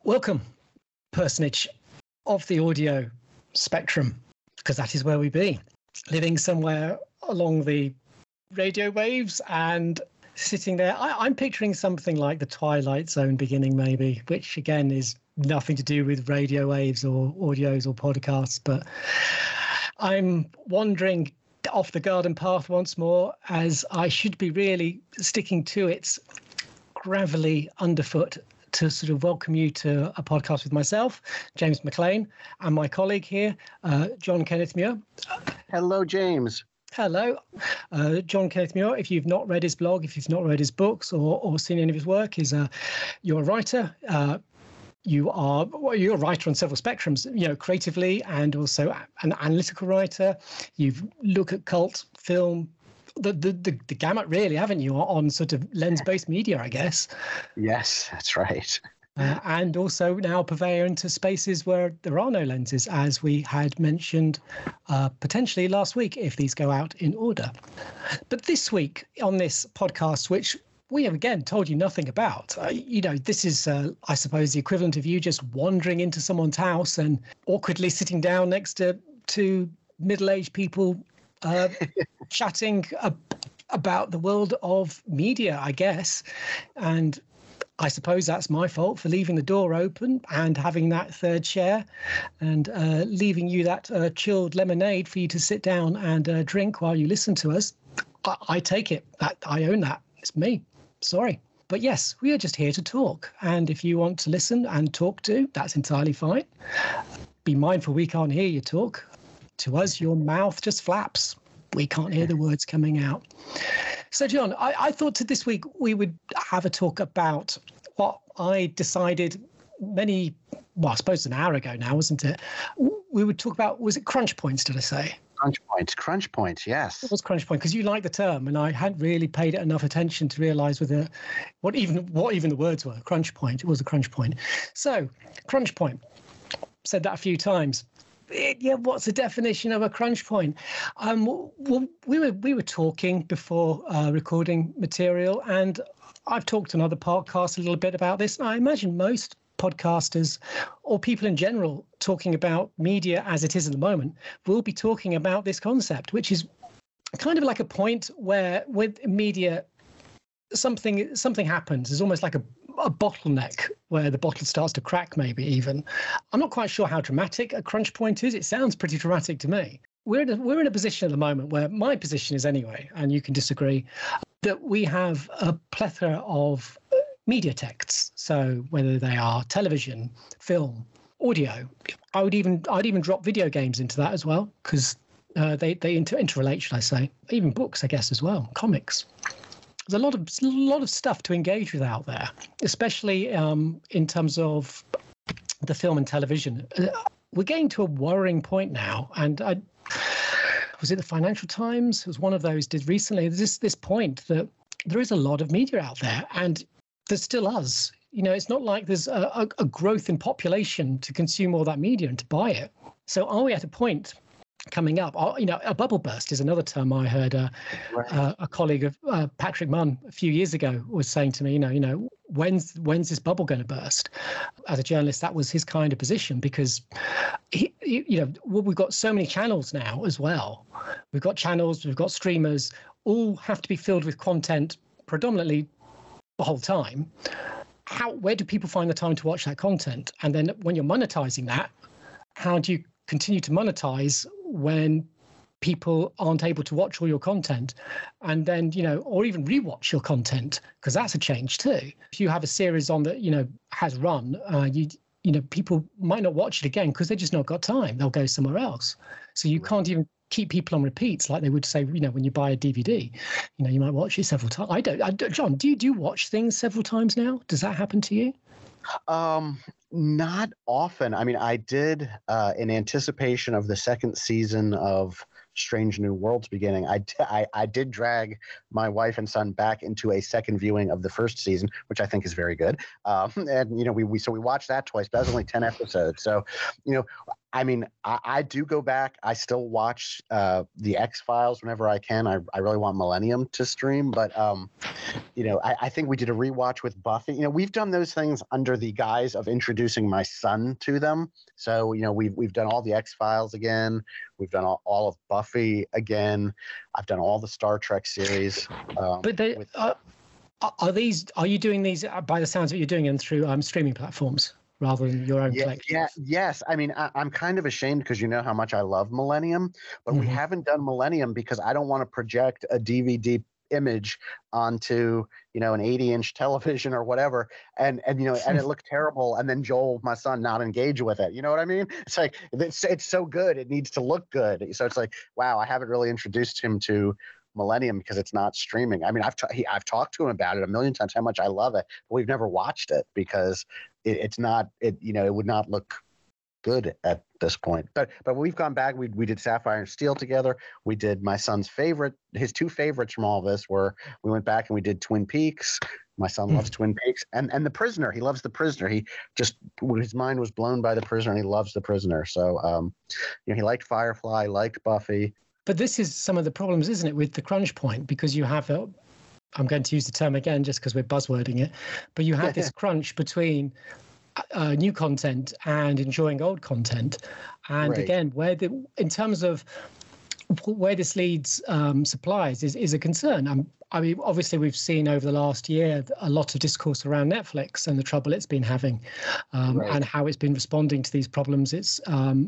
Welcome, personage of the audio spectrum, because that is where we be, living somewhere along the radio waves and sitting there. I'm picturing something like the Twilight Zone beginning, maybe, which again is nothing to do with radio waves or audios or podcasts, but I'm wandering off the garden path once more, as I should be really sticking to its gravelly underfoot to sort of welcome you to a podcast with myself, James McLean, and my colleague here, John Kenneth Muir. Hello, James. Hello. John Kenneth Muir, if you've not read his blog, if you've not read his books or seen any of his work, you're a writer. You're a writer on several spectrums, creatively and also an analytical writer. You look at cult, film, the gamut, really, haven't you, on sort of lens-based media, I guess. Yes, that's right. And also now purveyor into spaces where there are no lenses, as we had mentioned potentially last week, if these go out in order. But this week on this podcast, which we have again told you nothing about, this is, I suppose, the equivalent of you just wandering into someone's house and awkwardly sitting down next to two middle-aged people chatting about the world of media, I guess. And I suppose that's my fault for leaving the door open and having that third chair and leaving you that chilled lemonade for you to sit down and drink while you listen to us. I take it. I own that. It's me. Sorry. But yes, we are just here to talk. And if you want to listen and talk to, that's entirely fine. Be mindful we can't hear you talk. To us, your mouth just flaps. We can't hear the words coming out. So, John, I thought this week we would have a talk about what I decided I suppose an hour ago now, wasn't it? We would talk about, was it crunch points, did I say? Crunch points, yes. It was crunch point, because you like the term, and I hadn't really paid it enough attention to realise what even the words were. Crunch point. It was a crunch point. So, crunch point. Said that a few times. What's the definition of a crunch point? Well, we were talking before recording material, and I've talked on other podcasts a little bit about this. And I imagine most podcasters or people in general talking about media as it is at the moment will be talking about this concept, which is kind of like a point where with media something happens. There's almost like a bottleneck where the bottle starts to crack, maybe even. I'm not quite sure how dramatic a crunch point is. It sounds pretty dramatic to me. We're in a position at the moment where my position is anyway, and you can disagree, that we have a plethora of media texts. So whether they are television, film, audio, I'd even drop video games into that as well, because they interrelate, should I say. Even books, I guess, as well, comics. There's a lot of stuff to engage with out there, especially in terms of the film and television. We're getting to a worrying point now, and was it the Financial Times? It was one of those did recently. There's this point that there is a lot of media out there, and there's still us. It's not like there's a growth in population to consume all that media and to buy it. So are we at a point coming up? A bubble burst is another term I heard a colleague of Patrick Munn a few years ago was saying to me, when's this bubble going to burst? As a journalist, that was his kind of position, because we've got so many channels now as well. We've got channels, we've got streamers, all have to be filled with content predominantly the whole time. Where do people find the time to watch that content? And then when you're monetizing that, how do you continue to monetize when people aren't able to watch all your content, and then or even rewatch your content, because that's a change too. If you have a series on that has run, people might not watch it again because they've just not got time. They'll go somewhere else. So you can't even keep people on repeats like they would say. When you buy a DVD, you might watch it several times. I don't. John, do you watch things several times now? Does that happen to you? Not often. I mean, I did in anticipation of the second season of Strange New Worlds beginning. I did drag my wife and son back into a second viewing of the first season, which I think is very good. And we watched that twice, but that was only 10 episodes. So I mean, I do go back. I still watch the X-Files whenever I can. I really want Millennium to stream, but I think we did a rewatch with Buffy. We've done those things under the guise of introducing my son to them. So we've done all the X-Files again. We've done all of Buffy again. I've done all the Star Trek series. But they are you doing these by the sounds that you're doing them through streaming platforms rather than your own collection? Yes. I mean, I'm kind of ashamed because you know how much I love Millennium, but we haven't done Millennium because I don't want to project a DVD image onto an 80-inch television or whatever, and it looked terrible, and then Joel, my son, not engage with it. You know what I mean? It's like it's so good, it needs to look good. So it's like, wow, I haven't really introduced him to Millennium because it's not streaming. I mean, I've talked to him about it a million times how much I love it, but we've never watched it because it would not look good at this point. But we've gone back. We did Sapphire and Steel together. We did my son's his two favorites from all this were we went back and we did Twin Peaks. My son loves Twin Peaks and The Prisoner. He loves The Prisoner. His mind was blown by The Prisoner, and he loves The Prisoner. So he liked Firefly, liked Buffy. But this is some of the problems, isn't it, with the crunch point, because you have I'm going to use the term again just because we're buzzwording it, but you have this crunch between new content and enjoying old content. And right. Again, in terms of where this leads suppliers is a concern. I mean, obviously, we've seen over the last year a lot of discourse around Netflix and the trouble it's been having, and how it's been responding to these problems. It's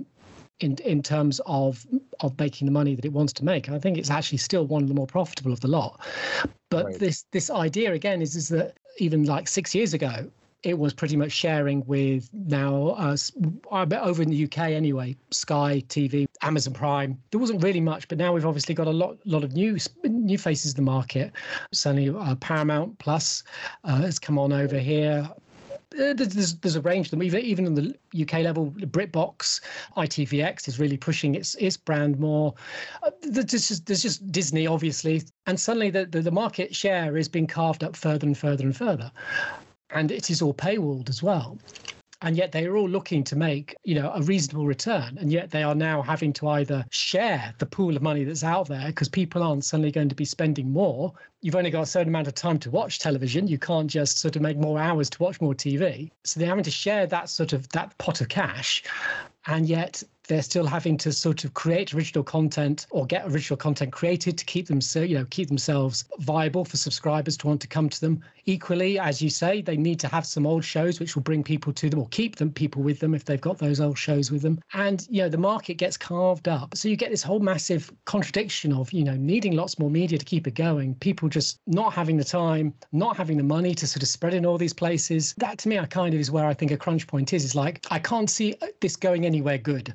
in terms of making the money that it wants to make. And I think it's actually still one of the more profitable of the lot. But this idea, again, is that even like 6 years ago, it was pretty much sharing with now over in the UK anyway, Sky TV, Amazon Prime. There wasn't really much, but now we've obviously got a lot of new faces in the market. Certainly Paramount Plus has come on over here. There's a range of them, even on the UK level. BritBox, ITVX is really pushing its brand more. There's just Disney, obviously, and suddenly the market share is being carved up further and further and further, and it is all paywalled as well. And yet they are all looking to make, a reasonable return. And yet they are now having to either share the pool of money that's out there because people aren't suddenly going to be spending more. You've only got a certain amount of time to watch television. You can't just sort of make more hours to watch more TV. So they're having to share that pot of cash. And yet they're still having to sort of create original content or get original content created to keep themselves viable for subscribers to want to come to them. Equally, as you say, they need to have some old shows which will bring people to them or keep people with them if they've got those old shows with them. And, the market gets carved up. So you get this whole massive contradiction of, needing lots more media to keep it going. People just not having the time, not having the money to sort of spread in all these places. That to me, is where I think a crunch point is like, I can't see this going anywhere good.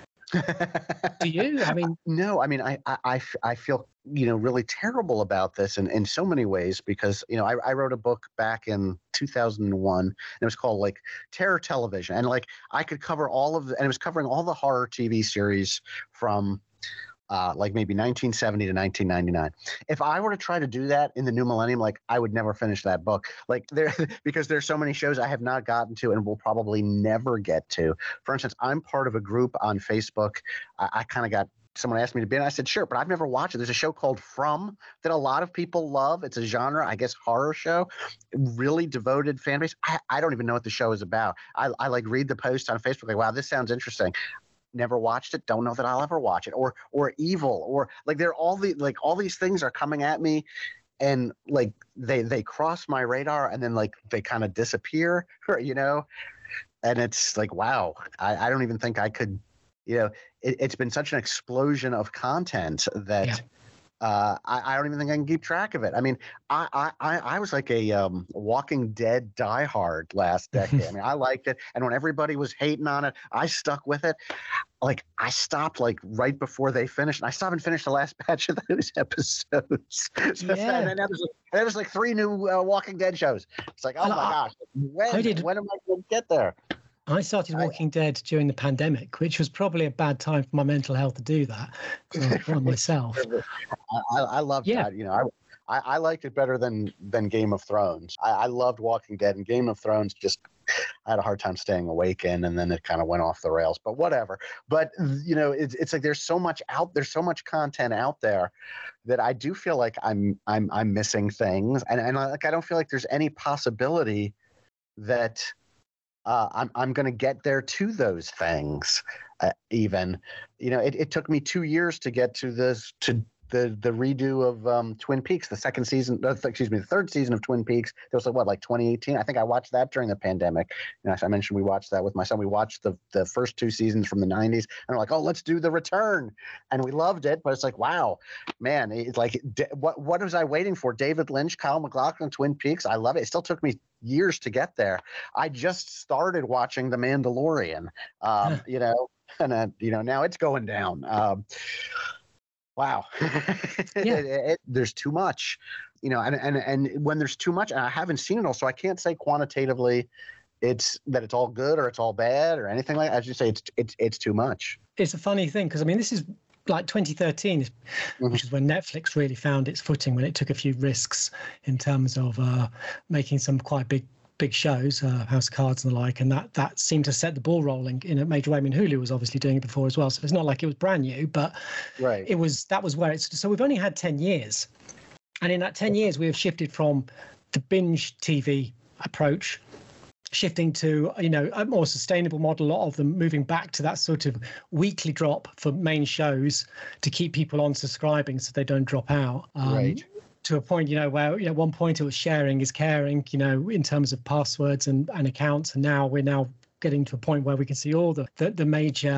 Do you? I mean, no. I mean, I feel really terrible about this in so many ways because I wrote a book back in 2001 and it was called like Terror Television, and like I could cover and it was covering all the horror TV series from like maybe 1970 to 1999. If I were to try to do that in the new millennium, like I would never finish that book. Like because there's so many shows I have not gotten to and will probably never get to. For instance, I'm part of a group on Facebook. I kind of got someone asked me to be in. I said, sure, but I've never watched it. There's a show called From that a lot of people love. It's a genre, I guess, horror show. Really devoted fan base. I don't even know what the show is about. I like read the post on Facebook like, wow, this sounds interesting. Never watched it, don't know that I'll ever watch it. Or Evil, or like all these things are coming at me and like they cross my radar and then like they kind of disappear, and it's like, wow, I don't even think I could, it's been such an explosion of content that I don't even think I can keep track of it. I mean, I was like a Walking Dead diehard last decade. I mean, I liked it, and when everybody was hating on it, I stuck with it. Like I stopped like right before they finished, and I still haven't finished the last batch of those episodes. And there was like 3 new Walking Dead shows. It's like, oh my gosh, when am I going to get there? I started Walking Dead during the pandemic, which was probably a bad time for my mental health to do that for myself. I loved that. I liked it better than Game of Thrones. I loved Walking Dead, and Game of Thrones just I had a hard time staying awake in, and then it kind of went off the rails. But whatever. But it's like there's so much content out there that I do feel like I'm missing things, and like I don't feel like there's any possibility that I'm going to get there to those things. Even, it took me 2 years to get to this the redo of Twin Peaks, the third season of Twin Peaks. It was like 2018. I think I watched that during the pandemic. As I mentioned, we watched that with my son. We watched the first 2 seasons from the 90s, and we're like, oh, let's do the return, and we loved it. But it's like, wow, man, it's like, what was I waiting for? David Lynch, Kyle MacLachlan, Twin Peaks. I love it. It still took me years to get there. I just started watching The Mandalorian, and now it's going down. Wow. Yeah. There's too much, and when there's too much, and I haven't seen it all, so I can't say quantitatively it's all good or it's all bad or anything like that. As you say, it's too much. It's a funny thing because, I mean, this is like 2013, which is when Netflix really found its footing, when it took a few risks in terms of making some quite big shows, House of Cards and the like, and that seemed to set the ball rolling in a major way. I mean, Hulu was obviously doing it before as well, so it's not like it was brand new, but right. That was where it's. So we've only had 10 years, and in that 10 years, we have shifted from the binge TV approach, shifting to a more sustainable model. A lot of them moving back to that sort of weekly drop for main shows to keep people on subscribing so they don't drop out. Right. To a point, where at one point it was sharing is caring, in terms of passwords and accounts, and now we're getting to a point where we can see all the major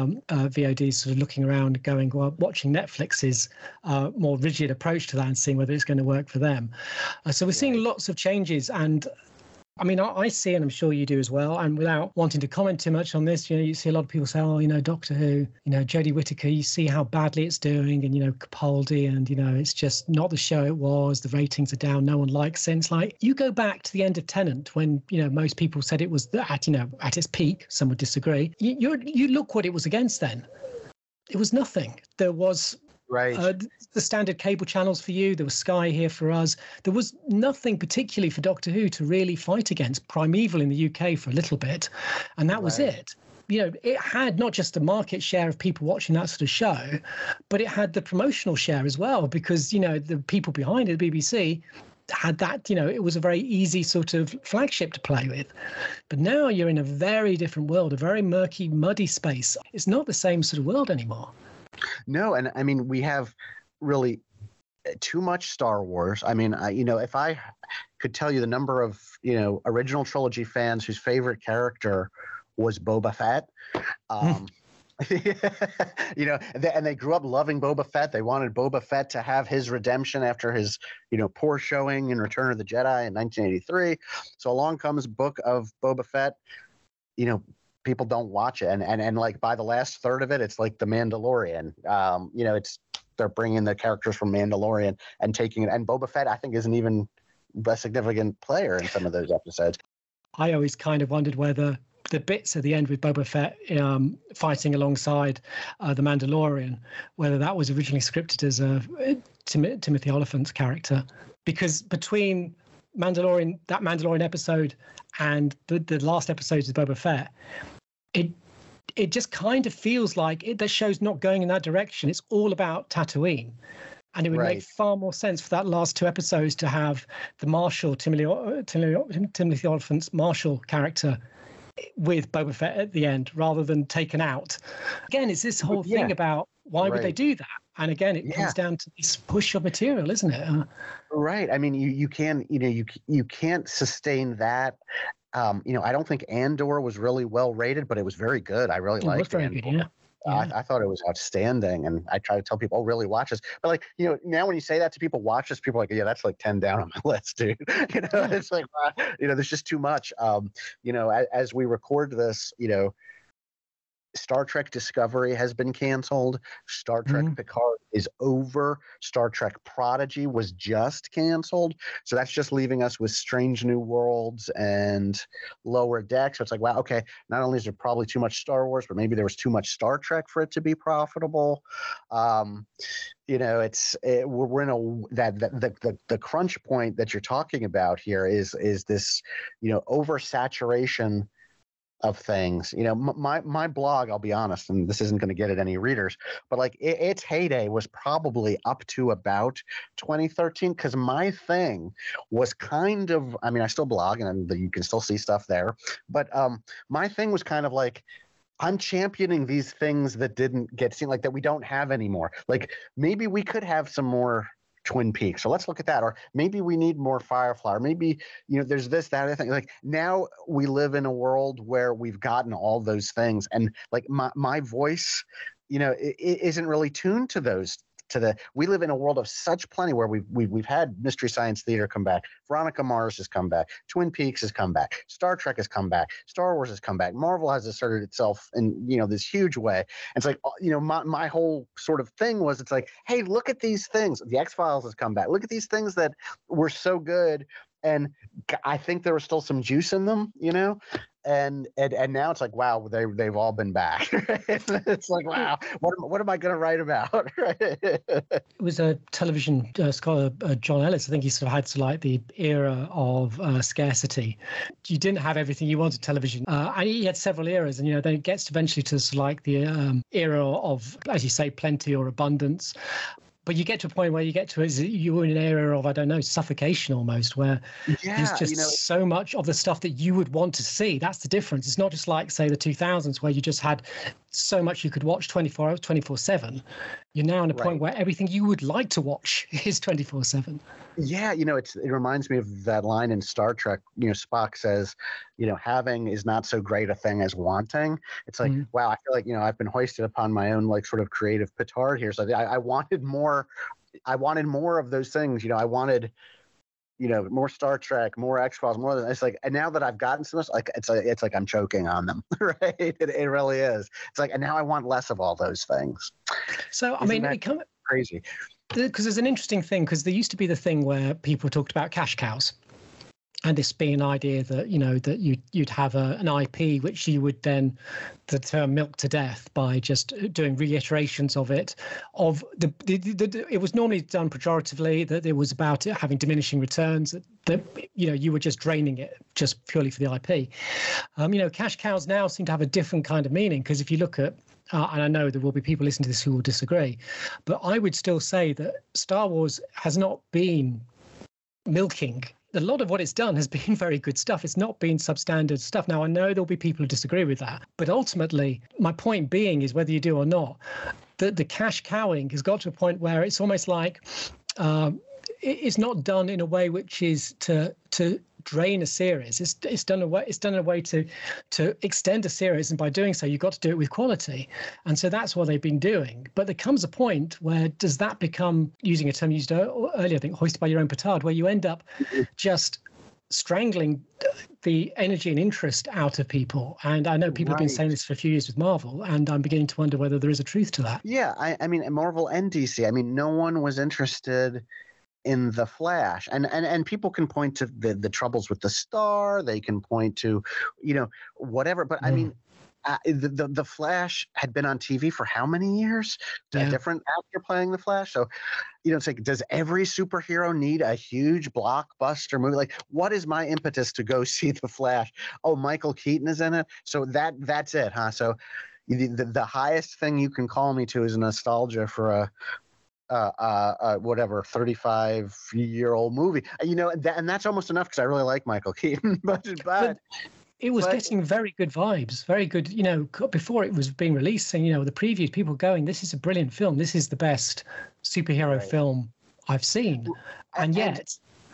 VODs sort of looking around, going, well, watching Netflix's more rigid approach to that and seeing whether it's going to work for them. So we're seeing lots of changes, and I mean, I see, and I'm sure you do as well, and without wanting to comment too much on this, you see a lot of people say, oh, Doctor Who, Jodie Whittaker, you see how badly it's doing, and, Capaldi, and, it's just not the show it was, the ratings are down, no one likes it. It's like, you go back to the end of Tennant when, most people said it was at its peak, some would disagree. You look what it was against then. It was nothing. There was... Right. The standard cable channels for you. There was Sky here for us. There was nothing particularly for Doctor Who to really fight against. Primeval in the UK for a little bit, and that was it. It had not just the market share of people watching that sort of show, but it had the promotional share as well, because, the people behind it, the BBC, had that, it was a very easy sort of flagship to play with. But now you're in a very different world, a very murky, muddy space. It's not the same sort of world anymore. No, and I mean, we have really too much Star Wars. I mean, if I could tell you the number of, original trilogy fans whose favorite character was Boba Fett, and they grew up loving Boba Fett. They wanted Boba Fett to have his redemption after his, poor showing in Return of the Jedi in 1983. So along comes Book of Boba Fett, people don't watch it, and like by the last third of it, it's like The Mandalorian. They're bringing the characters from Mandalorian and taking it, and Boba Fett I think isn't even a significant player in some of those episodes. I always kind of wondered whether the bits at the end with Boba Fett fighting alongside the Mandalorian, whether that was originally scripted as a Timothy Olyphant's character, because between that Mandalorian episode and the last episodes of Boba Fett, it just kind of feels like the show's not going in that direction. It's all about Tatooine. And it would make far more sense for that last 2 episodes to have the Marshal, Timothy Olyphant's Marshal character with Boba Fett at the end, rather than taken out. Again, it's this whole thing about why would they do that? And again, it comes down to this push of material, isn't it? Right. I mean, you can't sustain that. I don't think Andor was really well rated, but it was very good. I really liked it. It was very good, yeah. I thought it was outstanding, and I try to tell people, really watch this. But like, now when you say that to people, watch this, people are like, yeah, that's like 10 down on my list, dude. It's like, there's just too much. As we record this, Star Trek Discovery has been canceled. Star Trek Mhm. Picard is over. Star Trek Prodigy was just canceled. So that's just leaving us with Strange New Worlds and Lower Deck. So it's like, wow, okay, not only is there probably too much Star Wars, but maybe there was too much Star Trek for it to be profitable. We're in the crunch point that you're talking about here is this, oversaturation of things. My blog, I'll be honest, and this isn't going to get at any readers, but like its heyday was probably up to about 2013, because my thing was kind of, I mean, I still blog and you can still see stuff there, but my thing was kind of like, I'm championing these things that didn't get seen, like that we don't have anymore. Like maybe we could have some more Twin Peaks. So let's look at that. Or maybe we need more Firefly. Or maybe, there's this, that, other thing. Like now we live in a world where we've gotten all those things. And like my voice, it isn't really tuned to those. We live in a world of such plenty where we've had Mystery Science Theater come back, Veronica Mars has come back, Twin Peaks has come back, Star Trek has come back, Star Wars has come back, Marvel has asserted itself in this huge way. And it's like my whole sort of thing was, it's like, hey, look at these things. The X-Files has come back. Look at these things that were so good, and I think there was still some juice in them, and now it's like, wow, they've all been back. It's like, wow, what am I going to write about? It was a television scholar, John Ellis. I think he sort of had to like the era of scarcity. You didn't have everything you wanted television, and he had several eras. And then it gets eventually to sort of like the era of, as you say, plenty or abundance. But you get to a point where you're in an area of, I don't know, suffocation almost, where there's just so much of the stuff that you would want to see. That's the difference. It's not just like, say, the 2000s where you just had so much you could watch 24 hours, 24/7. You're now in a point where everything you would like to watch is 24/7. Yeah, it reminds me of that line in Star Trek. Spock says, having is not so great a thing as wanting. It's like, wow, I feel like, I've been hoisted upon my own like sort of creative petard here. So I wanted more. I wanted more of those things. I wanted, more Star Trek, more X-Files, more. It's like, and now that I've gotten so much, like it's like I'm choking on them, right? It really is. It's like, and now I want less of all those things. So I mean, it kind of crazy. Because there's an interesting thing, because there used to be the thing where people talked about cash cows, and this being an idea that that you'd have an IP which you would then, the term, milk to death by just doing reiterations of it. It was normally done pejoratively, that it was about it having diminishing returns, that you were just draining it just purely for the IP. Cash cows now seem to have a different kind of meaning, because if you look at and I know there will be people listening to this who will disagree, but I would still say that Star Wars has not been milking. A lot of what it's done has been very good stuff. It's not been substandard stuff. Now, I know there'll be people who disagree with that, but ultimately, my point being is, whether you do or not, that the cash cowing has got to a point where it's almost like it's not done in a way which is to drain a series. It's done in a way to extend a series, and by doing so, you've got to do it with quality. And so that's what they've been doing. But there comes a point where does that become, using a term used earlier, I think, hoisted by your own petard, where you end up just strangling the energy and interest out of people. And I know people have been saying this for a few years with Marvel, and I'm beginning to wonder whether there is a truth to that. Yeah, I mean, Marvel and DC, I mean, no one was interested in the Flash, and people can point to the troubles with the Star, they can point to whatever, but I mean, the Flash had been on TV for how many years? A different actor playing the Flash. So it's like, does every superhero need a huge blockbuster movie? Like, what is my impetus to go see the Flash? Oh, Michael Keaton is in it, so that's it, huh? So the highest thing you can call me to is nostalgia for a whatever 35-year-old movie, and that's almost enough, because I really like Michael Keaton, but it was getting very good vibes, very good, before it was being released, saying, the previews, people going, this is a brilliant film, this is the best superhero film I've seen. And yet,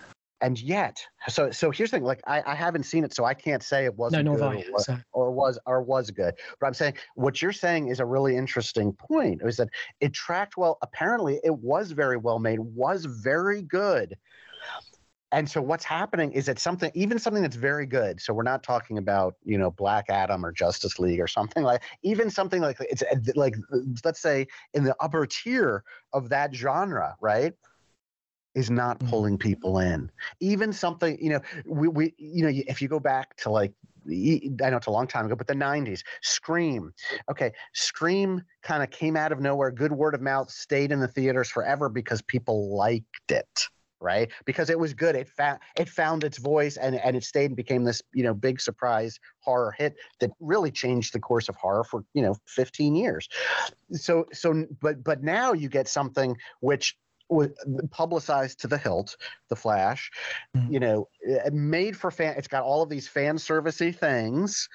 so here's the thing, like, I haven't seen it, so I can't say it wasn't good or was good. But I'm saying what you're saying is a really interesting point, is that it tracked well. Apparently, it was very well made, was very good. And so what's happening is that even something that's very good. So we're not talking about, Black Adam or Justice League or something even something like it's like, let's say in the upper tier of that genre, right? Is not pulling people in. Even something, if you go back to I know it's a long time ago, but the 90s, Scream. Okay, Scream kind of came out of nowhere. Good word of mouth, stayed in the theaters forever because people liked it, right? Because it was good. It found its voice and it stayed and became this, big surprise horror hit that really changed the course of horror for, 15 years. But now you get something which was publicized to the hilt, The Flash, made for fan. It's got all of these fan servicey things,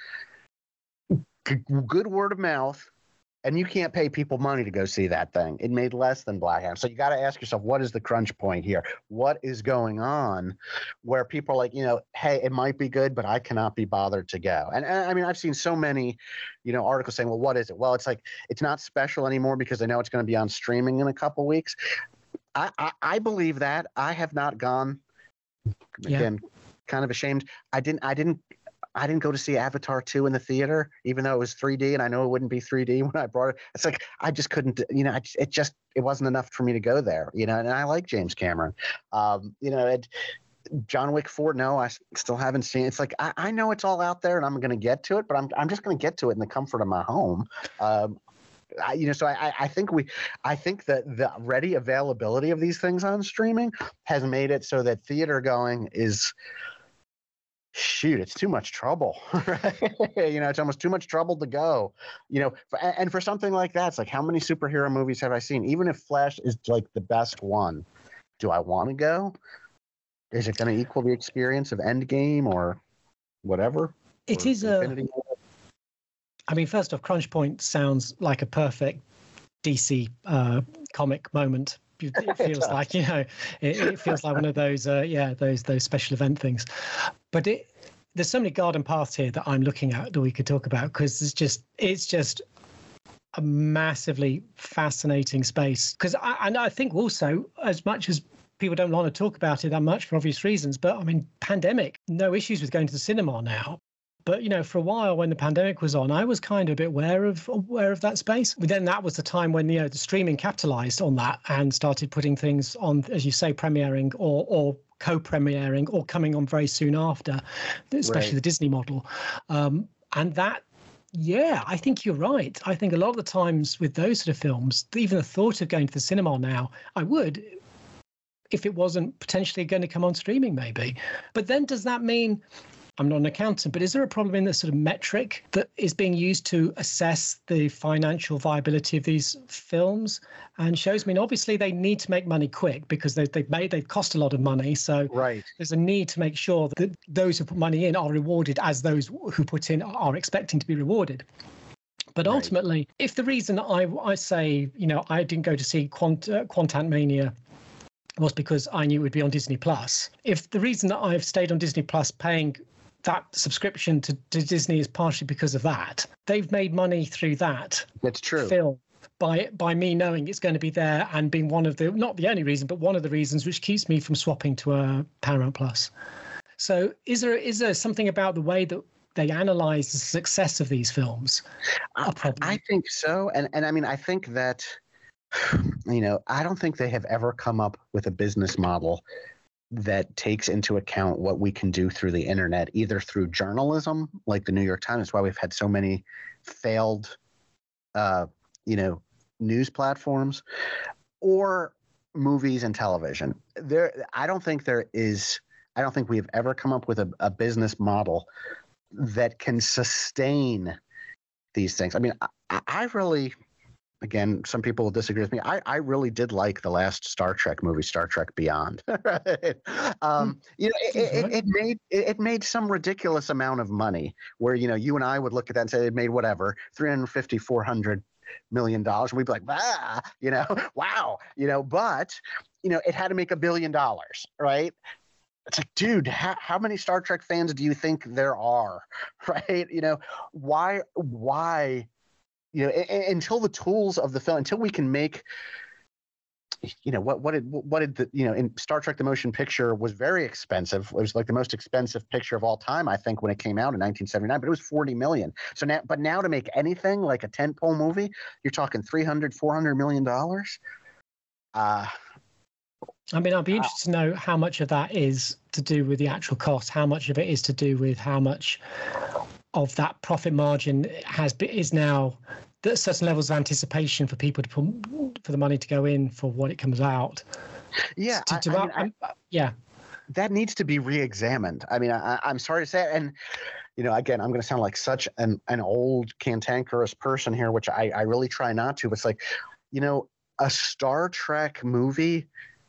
good word of mouth, and you can't pay people money to go see that thing. It made less than Black Adam. So you got to ask yourself, what is the crunch point here? What is going on where people are like, hey, it might be good, but I cannot be bothered to go. And I mean, I've seen so many, articles saying, well, what is it? Well, it's like, it's not special anymore because I know it's going to be on streaming in a couple weeks. I believe that. I have not gone. Again, kind of ashamed. I didn't go to see Avatar 2 in the theater, even though it was 3D, and I know it wouldn't be 3D when I brought it. It's like I just couldn't. It wasn't enough for me to go there. And I like James Cameron. John Wick 4. No, I still haven't seen it. It's like I know it's all out there, and I'm going to get to it, but I'm just going to get to it in the comfort of my home. So I think that the ready availability of these things on streaming has made it so that theater going is, it's too much trouble, right? It's almost too much trouble to go, and for something like that, it's like, how many superhero movies have I seen? Even if Flash is like the best one, do I want to go? Is it going to equal the experience of Endgame or whatever? It is Infinity War? I mean, first off, Crunch Point sounds like a perfect DC comic moment. It feels like, it feels like one of those, those special event things. But there's so many garden paths here that I'm looking at that we could talk about, because it's just a massively fascinating space. Because I think also, as much as people don't want to talk about it that much for obvious reasons, but I mean, pandemic, no issues with going to the cinema now. But, for a while when the pandemic was on, I was kind of a bit aware of that space. But then that was the time when, the streaming capitalized on that and started putting things on, as you say, premiering or co-premiering or coming on very soon after, especially the Disney model. And that, I think you're right. I think a lot of the times with those sort of films, even the thought of going to the cinema now, I would, if it wasn't potentially going to come on streaming maybe. But then does that mean... I'm not an accountant, but is there a problem in the sort of metric that is being used to assess the financial viability of these films and shows? I mean, obviously they need to make money quick because they cost a lot of money. So there's a need to make sure that those who put money in are rewarded as those who put in are expecting to be rewarded. But ultimately, if the reason I say, I didn't go to see Quantum Mania was because I knew it would be on Disney Plus, if the reason that I've stayed on Disney Plus paying that subscription to Disney is partially because of that, they've made money through that. That's true. Film by me knowing it's going to be there and being one of the, not the only reason, but one of the reasons which keeps me from swapping to a Paramount Plus. So is there something about the way that they analyze the success of these films a problem? I think so. And I mean, I think that, I don't think they have ever come up with a business model that takes into account what we can do through the internet, either through journalism, like the New York Times. That's why we've had so many failed, news platforms, or movies and television. I don't think we've ever come up with a business model that can sustain these things. I mean, I really... Again, some people will disagree with me. I really did like the last Star Trek movie, Star Trek Beyond. It made some ridiculous amount of money where, you and I would look at that and say it made whatever, $350, $400 million. And we'd be like, wow, but, it had to make $1 billion, right? It's like, dude, how many Star Trek fans do you think there are, right? Why, until the tools of the film, until we can make what did the, in Star Trek the Motion Picture was very expensive. It was like the most expensive picture of all time, I think, when it came out in 1979, but it was $40 million. So now to make anything like a tentpole movie, you're talking $300-400 million. I mean, I'd be interested to know how much of that is to do with the actual cost, how much of it is to do with how much of that profit margin is now at certain levels of anticipation for people to put for the money to go in for what it comes out. Yeah, yeah. That needs to be re-examined. I mean, I'm sorry to say it, and again, I'm going to sound like such an old cantankerous person here, which I really try not to. But it's like, a Star Trek movie.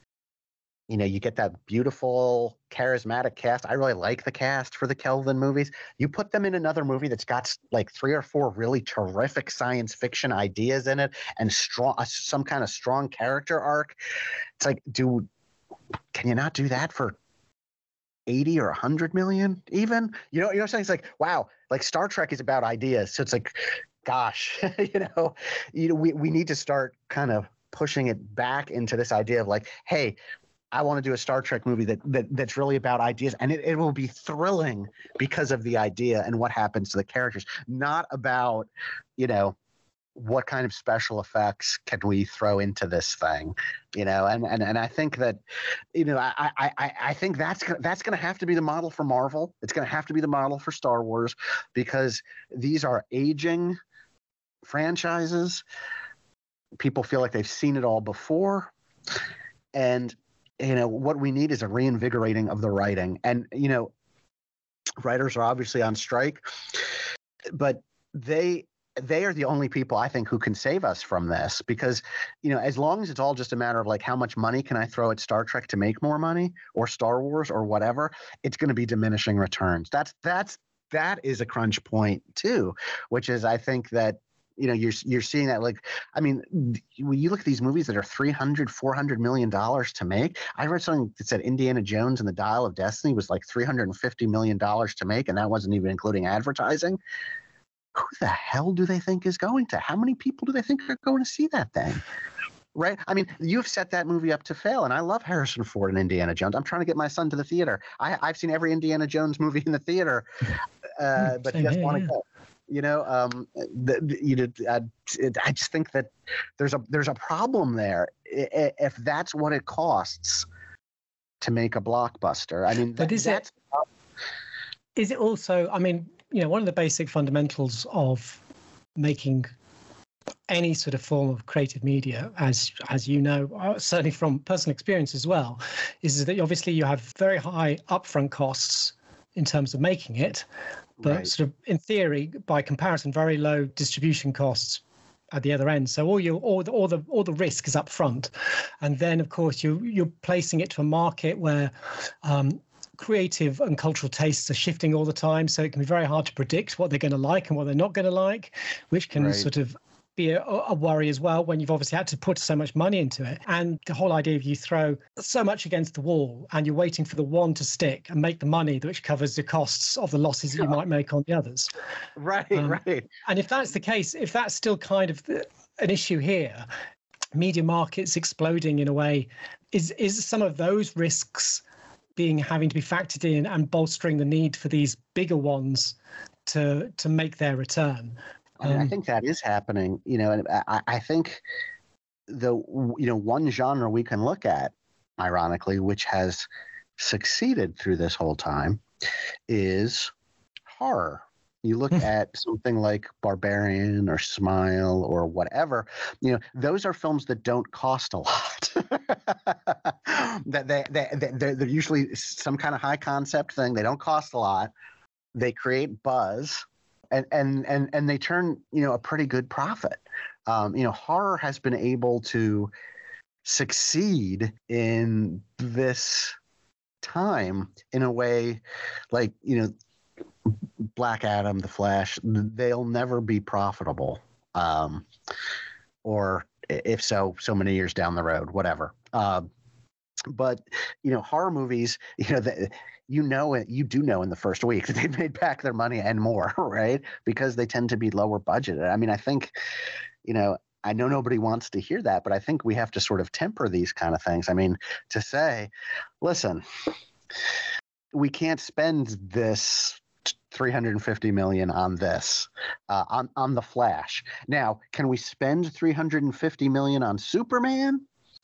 You get that beautiful, charismatic cast. I really like the cast for the Kelvin movies. You put them in another movie that's got like 3 or 4 really terrific science fiction ideas in it and some kind of strong character arc. It's like, can you not do that for 80 or 100 million even? You know what I'm saying? It's like, wow, like Star Trek is about ideas. So it's like, gosh, we need to start kind of pushing it back into this idea of like, hey, I want to do a Star Trek movie that's really about ideas, and it will be thrilling because of the idea and what happens to the characters, not about, what kind of special effects can we throw into this thing, and I think that, I think that's going to have to be the model for Marvel. It's going to have to be the model for Star Wars, because these are aging franchises. People feel like they've seen it all before, and what we need is a reinvigorating of the writing. And, writers are obviously on strike, but they are the only people, I think, who can save us from this, because, as long as it's all just a matter of like, how much money can I throw at Star Trek to make more money, or Star Wars or whatever, it's going to be diminishing returns. That is a crunch point too, which is, I think that, you're seeing that, like, I mean, when you look at these movies that are $300-400 million to make. I read something that said Indiana Jones and the Dial of Destiny was like $350 million to make, and that wasn't even including advertising. Who the hell do they think is going to? How many people do they think are going to see that thing? Right? I mean, you've set that movie up to fail, and I love Harrison Ford and Indiana Jones. I'm trying to get my son to the theater. I've seen every Indiana Jones movie in the theater, but he doesn't want to go. I just think that there's a problem there if that's what it costs to make a blockbuster. I mean, but is it also? I mean, one of the basic fundamentals of making any sort of form of creative media, as you know, certainly from personal experience as well, is that obviously you have very high upfront costs in terms of making it, but right. sort of in theory, by comparison, very low distribution costs at the other end. So all the risk is up front, and then of course you're placing it to a market where creative and cultural tastes are shifting all the time. So it can be very hard to predict what they're going to like and what they're not going to like, which can right. sort of be a worry as well when you've obviously had to put so much money into it. And the whole idea of you throw so much against the wall and you're waiting for the one to stick and make the money which covers the costs of the losses that you might make on the others. Right. And if that's the case, if that's still kind of an issue here, media markets exploding in a way, is some of those risks having to be factored in and bolstering the need for these bigger ones to make their return. I think that is happening, and I think one genre we can look at, ironically, which has succeeded through this whole time, is horror. You look at something like Barbarian or Smile or whatever, those are films that don't cost a lot. They're usually some kind of high concept thing. They don't cost a lot. They create buzz. And they turn, a pretty good profit. Horror has been able to succeed in this time in a way like, Black Adam, The Flash, they'll never be profitable. Or if so many years down the road, whatever. But, horror movies, you do know in the first week that they've made back their money and more, right? Because they tend to be lower budgeted. I mean, I think, I know nobody wants to hear that, but I think we have to sort of temper these kind of things. I mean, to say, listen, we can't spend this 350 million on this, on the Flash. Now, can we spend 350 million on Superman?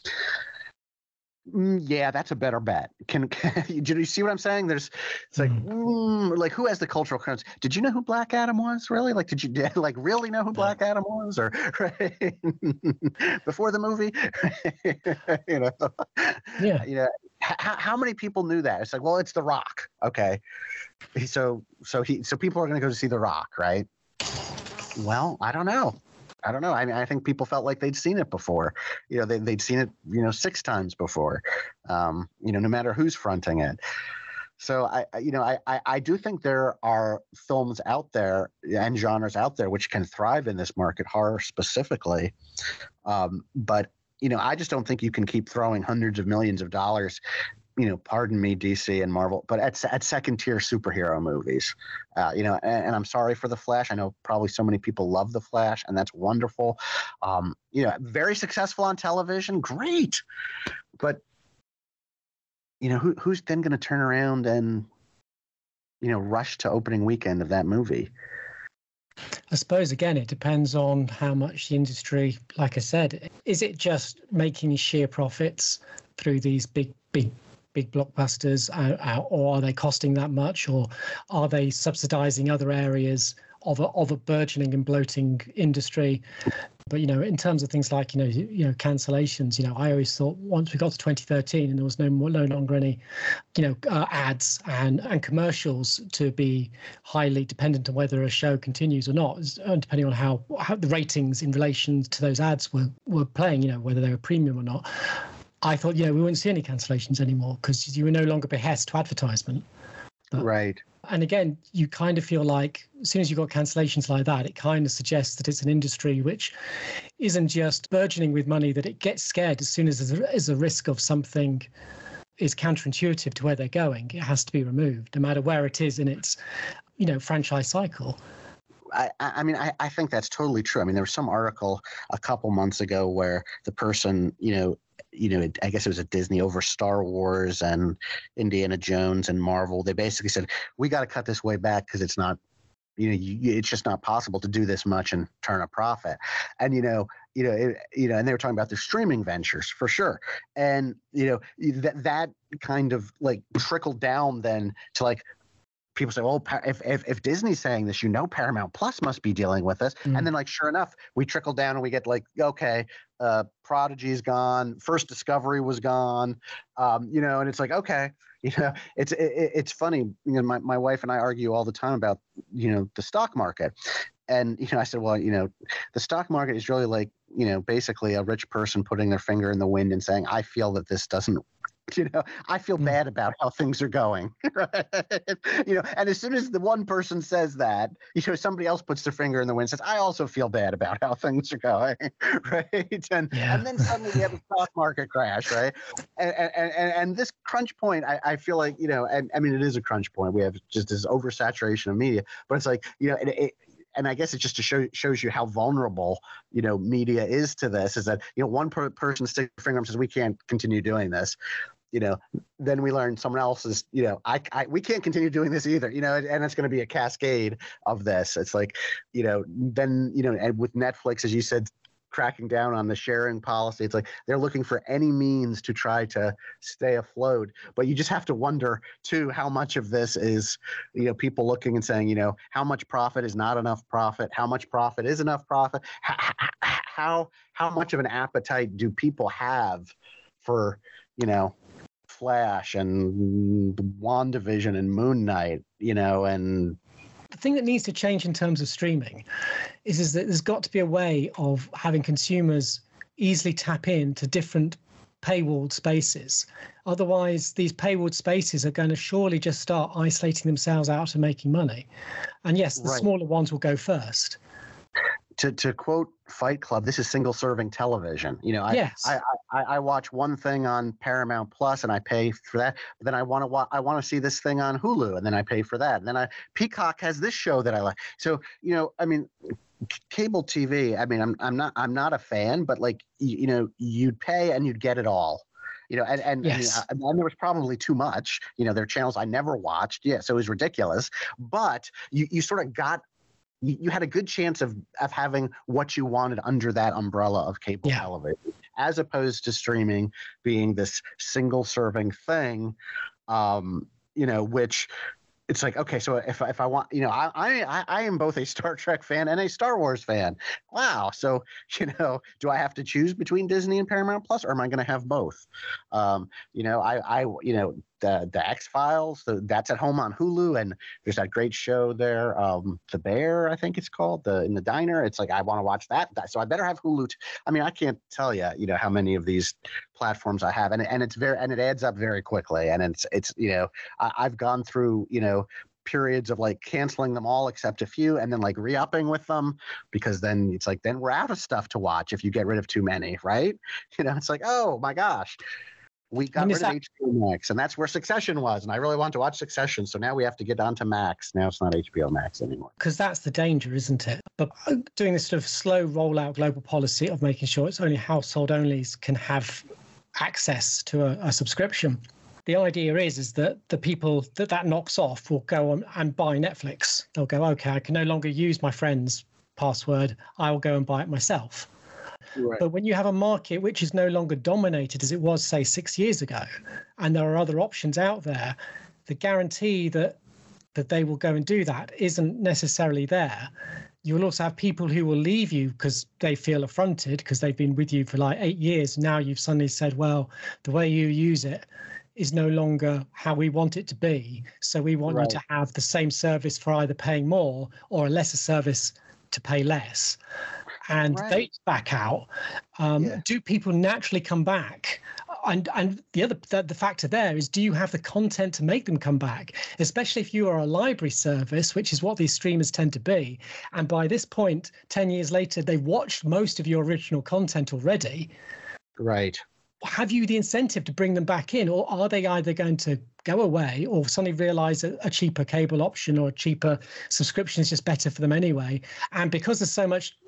Yeah, that's a better bet. Can do you see what I'm saying? It's like, like who has the cultural currency? Did you know who Black Adam was? Really? Like, did you like really know who Black Adam was? Or right? Before the movie, you know, Yeah. you know, how many people knew that? It's like, well, it's The Rock. Okay, so people are going to go to see The Rock, right? Well, I don't know. I mean, I think people felt like they'd seen it before. You know, they'd seen it, 6 times before. No matter who's fronting it. So I do think there are films out there and genres out there which can thrive in this market, horror specifically. But I just don't think you can keep throwing hundreds of millions of dollars. Pardon me, DC and Marvel, but at second tier superhero movies, and I'm sorry for The Flash. I know probably so many people love The Flash, and that's wonderful. Very successful on television, great. But, who's then going to turn around and, rush to opening weekend of that movie? I suppose, again, it depends on how much the industry, like I said, is it just making sheer profits through these big blockbusters, or are they costing that much, or are they subsidizing other areas of a burgeoning and bloating industry? But in terms of things like cancellations, I always thought once we got to 2013 and there was no longer any ads and commercials to be highly dependent on whether a show continues or not, depending on how the ratings in relation to those ads were playing, whether they were premium or not. I thought, we wouldn't see any cancellations anymore because you were no longer behest to advertisement. But, right. And again, you kind of feel like as soon as you've got cancellations like that, it kind of suggests that it's an industry which isn't just burgeoning with money, that it gets scared as soon as there's a risk of something is counterintuitive to where they're going. It has to be removed, no matter where it is in its, franchise cycle. I mean, I think that's totally true. I mean, there was some article a couple months ago where the person, I guess it was at Disney over Star Wars and Indiana Jones and Marvel. They basically said, we got to cut this way back because it's not, it's just not possible to do this much and turn a profit. And, and they were talking about their streaming ventures for sure. And, that kind of like trickled down then to like, people say, well, if Disney's saying this, Paramount Plus must be dealing with this. Mm. And then, like, sure enough, we trickle down and we get like, okay, Prodigy's gone, First Discovery was gone, and it's like, okay, it's funny. My wife and I argue all the time about, the stock market. And, I said, well, the stock market is really like, basically a rich person putting their finger in the wind and saying, I feel that this doesn't, I feel bad about how things are going, right? And as soon as the one person says that, somebody else puts their finger in the wind and says, I also feel bad about how things are going, right? And then suddenly we have a stock market crash, right? And this crunch point, I feel like, and I mean, it is a crunch point. We have just this oversaturation of media, but it's like, and I guess it just shows you how vulnerable, media is to this, is that, one person sticks their finger up and says, we can't continue doing this. Then we learn someone else is, we can't continue doing this either, and it's going to be a cascade of this. It's like, then, and with Netflix, as you said, cracking down on the sharing policy, it's like they're looking for any means to try to stay afloat. But you just have to wonder too, how much of this is, people looking and saying, how much profit is not enough profit? How much profit is enough profit? How much of an appetite do people have for, Flash and WandaVision and Moon Knight, and the thing that needs to change in terms of streaming is that there's got to be a way of having consumers easily tap into different paywalled spaces. Otherwise, these paywalled spaces are going to surely just start isolating themselves out and making money. And yes, the smaller ones will go first. To quote Fight Club, this is single-serving television. I watch one thing on Paramount Plus and I pay for that. But then I want to see this thing on Hulu and then I pay for that. And then Peacock has this show that I like. So I mean, cable TV. I mean, I'm not a fan, but like you know, you'd pay and you'd get it all. You know, Yes. and there was probably too much. You know, there are channels I never watched. Yeah, so it was ridiculous. But you sort of got you had a good chance of having what you wanted under that umbrella of cable Yeah. television, as opposed to streaming being this single serving thing. You know, which it's like, okay, so if I want, you know, I am both a Star Trek fan and a Star Wars fan. Wow. So, you know, do I have to choose between Disney and Paramount Plus, or am I going to have both? You know, you know, the X-Files, that's at home on Hulu, and there's that great show there, The Bear, I think it's called, in the diner. It's like, I want to watch that. So I better have Hulu. I mean, I can't tell you, you know, how many of these platforms I have, and it adds up very quickly. And it's you know, I've gone through, you know, periods of like canceling them all except a few, and then like re-upping with them, because then it's like, then we're out of stuff to watch if you get rid of too many, right? You know, it's like, oh my gosh, we got rid of HBO Max, and that's where Succession was, and I really wanted to watch Succession, so now we have to get on to Max. Now it's not HBO Max anymore. Because that's the danger, isn't it? But doing this sort of slow rollout global policy of making sure it's only household onlys can have access to a subscription. The idea is that the people that knocks off will go on and buy Netflix. They'll go, okay, I can no longer use my friend's password. I will go and buy it myself. Right. But when you have a market which is no longer dominated as it was, say, 6 years ago, and there are other options out there, the guarantee that they will go and do that isn't necessarily there. You will also have people who will leave you because they feel affronted because they've been with you for like 8 years. Now you've suddenly said, well, the way you use it is no longer how we want it to be. So we want you to have the same service for either paying more or a lesser service to pay less. And they back out. Do people naturally come back? And the factor there is, do you have the content to make them come back? Especially if you are a library service, which is what these streamers tend to be. And by this point, 10 years later, they've watched most of your original content already. Right. Have you the incentive to bring them back in, or are they either going to go away or suddenly realize a cheaper cable option or a cheaper subscription is just better for them anyway? And because there's so much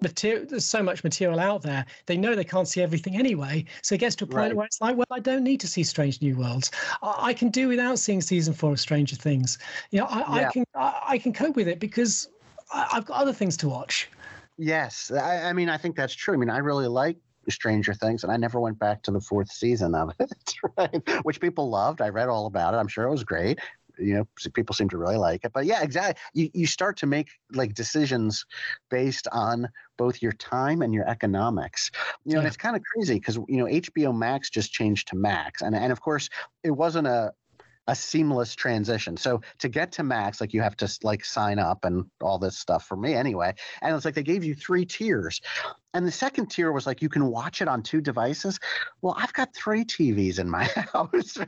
material out there, they know they can't see everything anyway. So it gets to a point where it's like, well, I don't need to see Strange New Worlds. I can do without seeing season 4 of Stranger Things. You know, I can cope with it because I've got other things to watch. Yes, I mean, I think that's true. I mean, I really like Stranger Things, and I never went back to the 4th season of it, right? Which people loved. I read all about it. I'm sure it was great. You know, people seem to really like it. But yeah, exactly. You start to make like decisions based on both your time and your economics. You know, and it's kind of crazy because, you know, HBO Max just changed to Max, and of course it wasn't a seamless transition. So to get to Max, like you have to like sign up and all this stuff for me anyway. And it's like they gave you 3 tiers. And the second tier was like, you can watch it on 2 devices. Well, I've got 3 TVs in my house.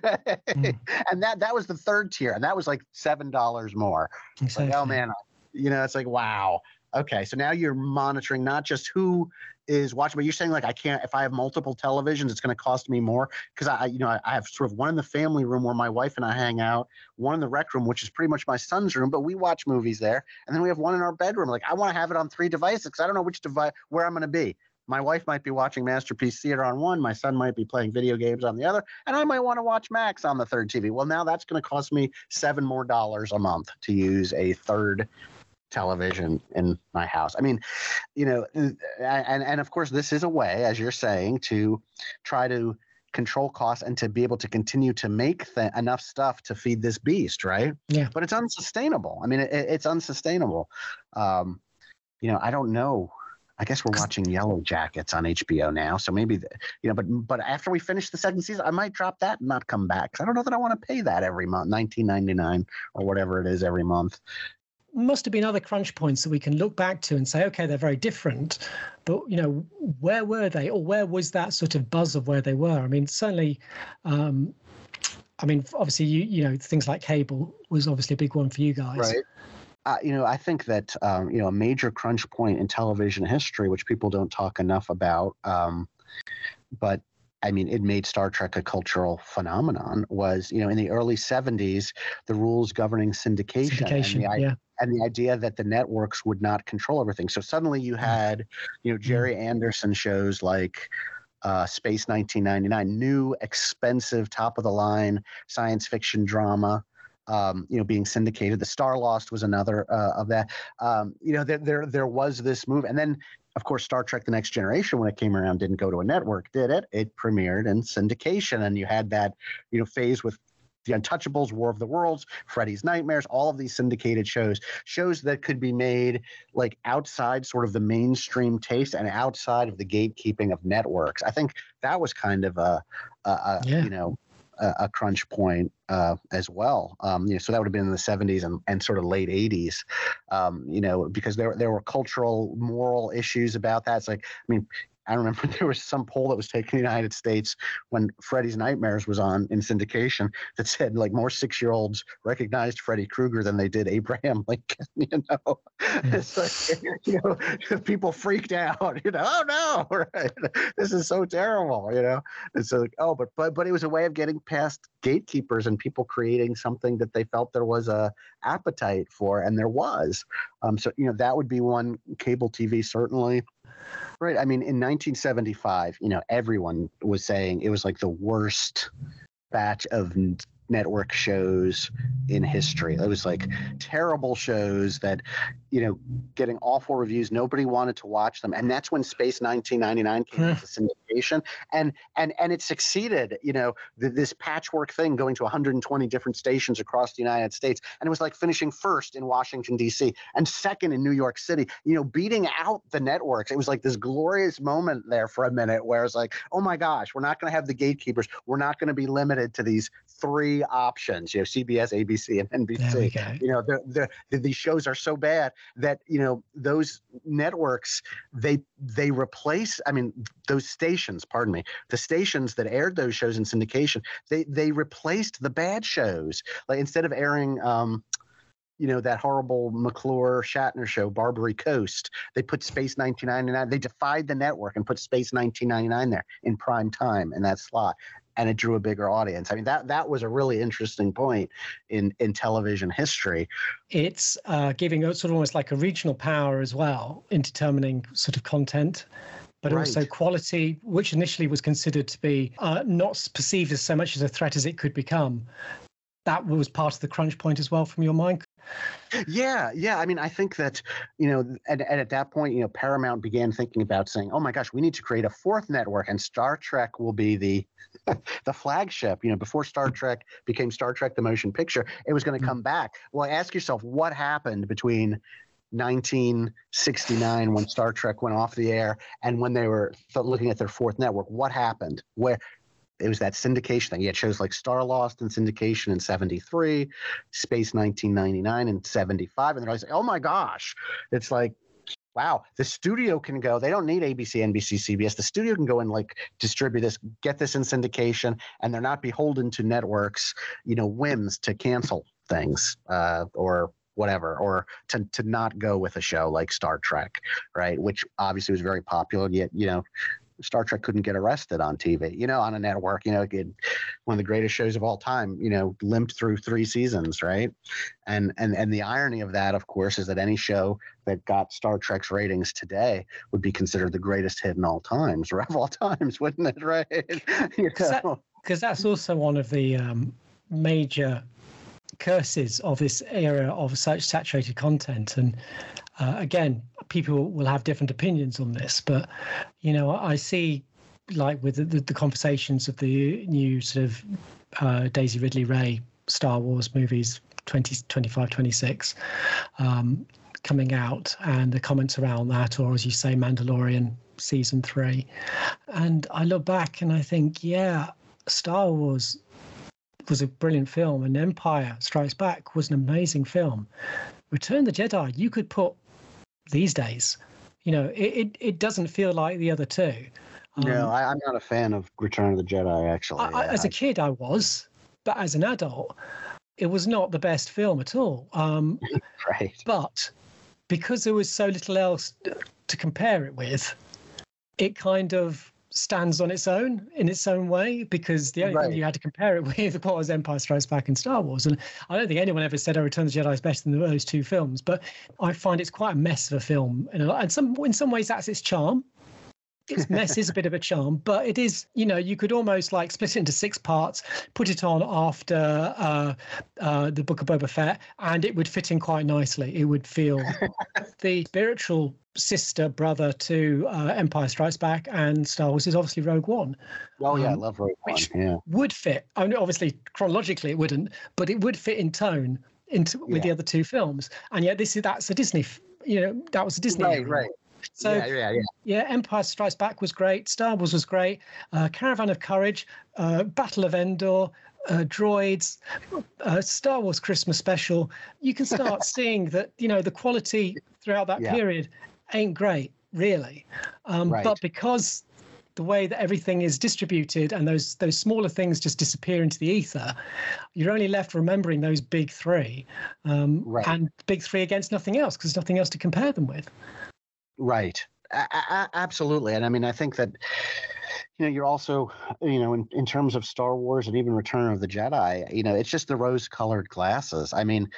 And that was the 3rd tier. And that was like $7 more. Exactly. Like, oh man, you know, it's like, wow. Okay. So now you're monitoring not just who is watching, but you're saying like, I can't, if I have multiple televisions, it's going to cost me more. Cause I have sort of one in the family room where my wife and I hang out, one in the rec room, which is pretty much my son's room, but we watch movies there. And then we have one in our bedroom. Like I want to have it on 3 devices because I don't know which device, where I'm going to be. My wife might be watching Masterpiece Theater on one. My son might be playing video games on the other. And I might want to watch Max on the 3rd TV. Well, now that's going to cost me $7 more a month to use a 3rd television in my house. I mean, you know, and of course, this is a way, as you're saying, to try to control costs and to be able to continue to make enough stuff to feed this beast, right? Yeah. But it's unsustainable. I mean, it's unsustainable. You know, I don't know. I guess we're watching Yellow Jackets on HBO now, so maybe, you know, but after we finish the 2nd season, I might drop that and not come back because I don't know that I want to pay that every month, $19.99 or whatever it is every month. Must have been other crunch points that we can look back to and say, okay, they're very different, but you know, where were they, or where was that sort of buzz of where they were? I mean, certainly, I mean, obviously, you know, things like cable was obviously a big one for you guys, right? You know, I think that you know, a major crunch point in television history, which people don't talk enough about, but I mean, it made Star Trek a cultural phenomenon. Was, in the early '70s, the rules governing syndication, and the idea that the networks would not control everything. So suddenly you had, Jerry Anderson shows like Space 1999, new, expensive, top of the line science fiction drama. Being syndicated. The Starlost was another of that. There was this move, and then, of course, Star Trek: The Next Generation, when it came around, didn't go to a network, did it? It premiered in syndication, and you had that, phase with The Untouchables, War of the Worlds, Freddy's Nightmares, all of these syndicated shows that could be made like outside sort of the mainstream taste and outside of the gatekeeping of networks. I think that was kind of a crunch point as well. So that would have been in the 70s and sort of late 80s, because there were cultural, moral issues about that. It's like, I mean, I remember there was some poll that was taken in the United States when Freddy's Nightmares was on in syndication that said like more 6-year-olds recognized Freddy Krueger than they did Abraham Lincoln. It's like, people freaked out. Oh no, right? This is so terrible. It's like, but it was a way of getting past gatekeepers and people creating something that they felt there was a appetite for, and there was. So that would be one. Cable TV certainly. Right. I mean, in 1975, everyone was saying it was like the worst batch of network shows in history. It was like terrible shows that, getting awful reviews. Nobody wanted to watch them. And that's when Space 1999 came into syndication. And it succeeded, this patchwork thing going to 120 different stations across the United States. And it was like finishing first in Washington, D.C. and second in New York City, beating out the networks. It was like this glorious moment there for a minute where it's like, oh my gosh, we're not going to have the gatekeepers. We're not going to be limited to these 3 options, CBS, ABC, and NBC. These shows are so bad that, those networks, they replace, those stations, the stations that aired those shows in syndication, they replaced the bad shows. Like instead of airing, that horrible McClure Shatner show, Barbary Coast, they put Space 1999. They defied the network and put Space 1999 there in prime time in that slot. And it drew a bigger audience. I mean, that was a really interesting point in television history. It's giving sort of almost like a regional power as well in determining sort of content, but also quality, which initially was considered to be not perceived as so much as a threat as it could become. That was part of the crunch point as well, from your mind. Yeah. I mean, I think that, and at that point, Paramount began thinking about saying, oh my gosh, we need to create a 4th network, and Star Trek will be the flagship. Before Star Trek became Star Trek the Motion Picture, it was going to come back. Well, ask yourself, what happened between 1969 when Star Trek went off the air and when they were looking at their 4th network? What happened? Where it was that syndication thing. You had shows like Starlost in syndication in 73, Space 1999 in 75. And they're always like, oh my gosh. It's like, wow, the studio can go. They don't need ABC, NBC, CBS. The studio can go and like distribute this, get this in syndication, and they're not beholden to networks, whims to cancel things or whatever, or to not go with a show like Star Trek, right? Which obviously was very popular, yet, Star Trek couldn't get arrested on TV, on a network, one of the greatest shows of all time, limped through 3 seasons, right? And the irony of that, of course, is that any show that got Star Trek's ratings today would be considered the greatest hit in all times, or of all times, wouldn't it, right? Because that's also one of the major curses of this era of such saturated content. And again, people will have different opinions on this, but I see, like with the conversations of the new sort of Daisy Ridley Ray Star Wars movies 2025, 26 coming out, and the comments around that, or as you say, Mandalorian season 3, and I look back and I think, Star Wars was a brilliant film, and Empire Strikes Back was an amazing film. Return of the Jedi, you could put these days, it doesn't feel like the other two. No, I'm not a fan of Return of the Jedi, actually. As a kid, I was, but as an adult, it was not the best film at all. Right. But because there was so little else to compare it with, it kind of stands on its own in its own way, because the only thing you had to compare it with was Empire Strikes Back and Star Wars. And I don't think anyone ever said Return of the Jedi is better than those two films, but I find it's quite a mess of a film. And in some ways, that's its charm. Its mess is a bit of a charm, but it is, you could almost like split it into 6 parts, put it on after the Book of Boba Fett, and it would fit in quite nicely. It would feel the spiritual brother to Empire Strikes Back and Star Wars is obviously Rogue One. Oh yeah, I love Rogue One. Which yeah. would fit. I mean, obviously chronologically it wouldn't, but it would fit in tone with the other two films. And yet that's a Disney. That was a Disney. Right. So yeah, Empire Strikes Back was great. Star Wars was great. Caravan of Courage, Battle of Endor, Droids, Star Wars Christmas Special. You can start seeing that the quality throughout that period ain't great, really. But because the way that everything is distributed and those smaller things just disappear into the ether, you're only left remembering those big 3, and big 3 against nothing else, because there's nothing else to compare them with. Right. Absolutely. And I mean, I think that, you're also, in terms of Star Wars and even Return of the Jedi, it's just the rose-colored glasses. I mean,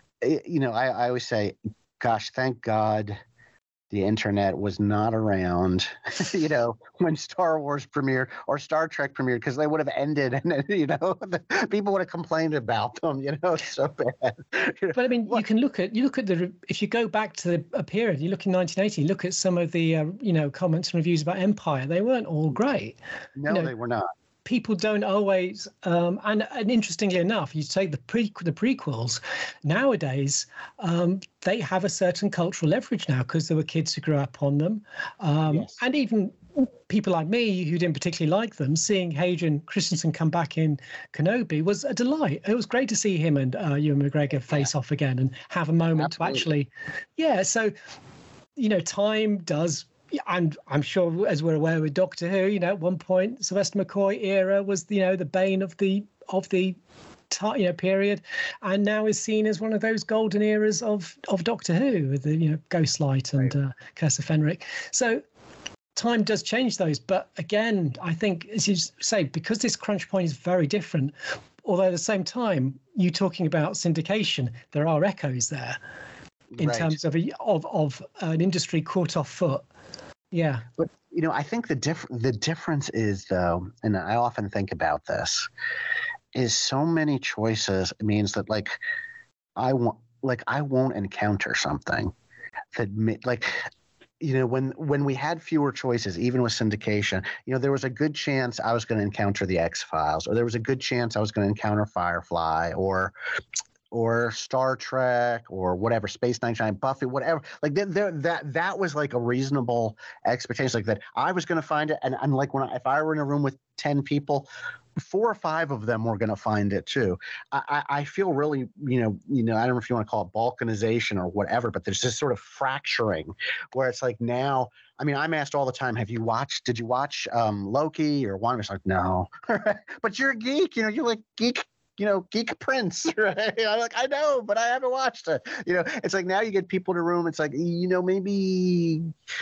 I always say, gosh, thank God the internet was not around, when Star Wars premiered or Star Trek premiered, because they would have ended and, people would have complained about them, so bad. But I mean, you look at if you go back to a period, you look in 1980, look at some of the, comments and reviews about Empire. They weren't all great. No, they were not. People don't always, and interestingly enough, you take the prequels nowadays, they have a certain cultural leverage now because there were kids who grew up on them, and even people like me who didn't particularly like them. Seeing Hayden Christensen come back in Kenobi was a delight. It was great to see him and Ewan McGregor face off again and have a moment to actually, So, time does. And I'm sure, as we're aware with Doctor Who, at one point, Sylvester McCoy era was, the bane of the period, and now is seen as one of those golden eras of Doctor Who, with the Ghostlight and Curse of Fenric. So time does change those, but again, I think, as you say, because this crunch point is very different. Although at the same time, you talking about syndication, there are echoes there in terms of an industry caught off foot. Yeah. But, I think the difference is, though, and I often think about this, is so many choices means that, I won't encounter something that, when we had fewer choices, even with syndication, there was a good chance I was going to encounter the X-Files, or there was a good chance I was going to encounter Firefly, or Star Trek, or whatever, Space 99, Buffy, whatever. That was like a reasonable expectation, that I was going to find it. And if I were in a room with 10 people, 4 or 5 of them were going to find it too. I feel really, I don't know if you want to call it balkanization or whatever, but there's this sort of fracturing where it's like now. I mean, I'm asked all the time, did you watch Loki or WandaVision? It's like, no. But you're a geek, you're like geek. Geek Prince, right? I'm like, I know, but I haven't watched it. It's like now you get people in a room. It's like, maybe,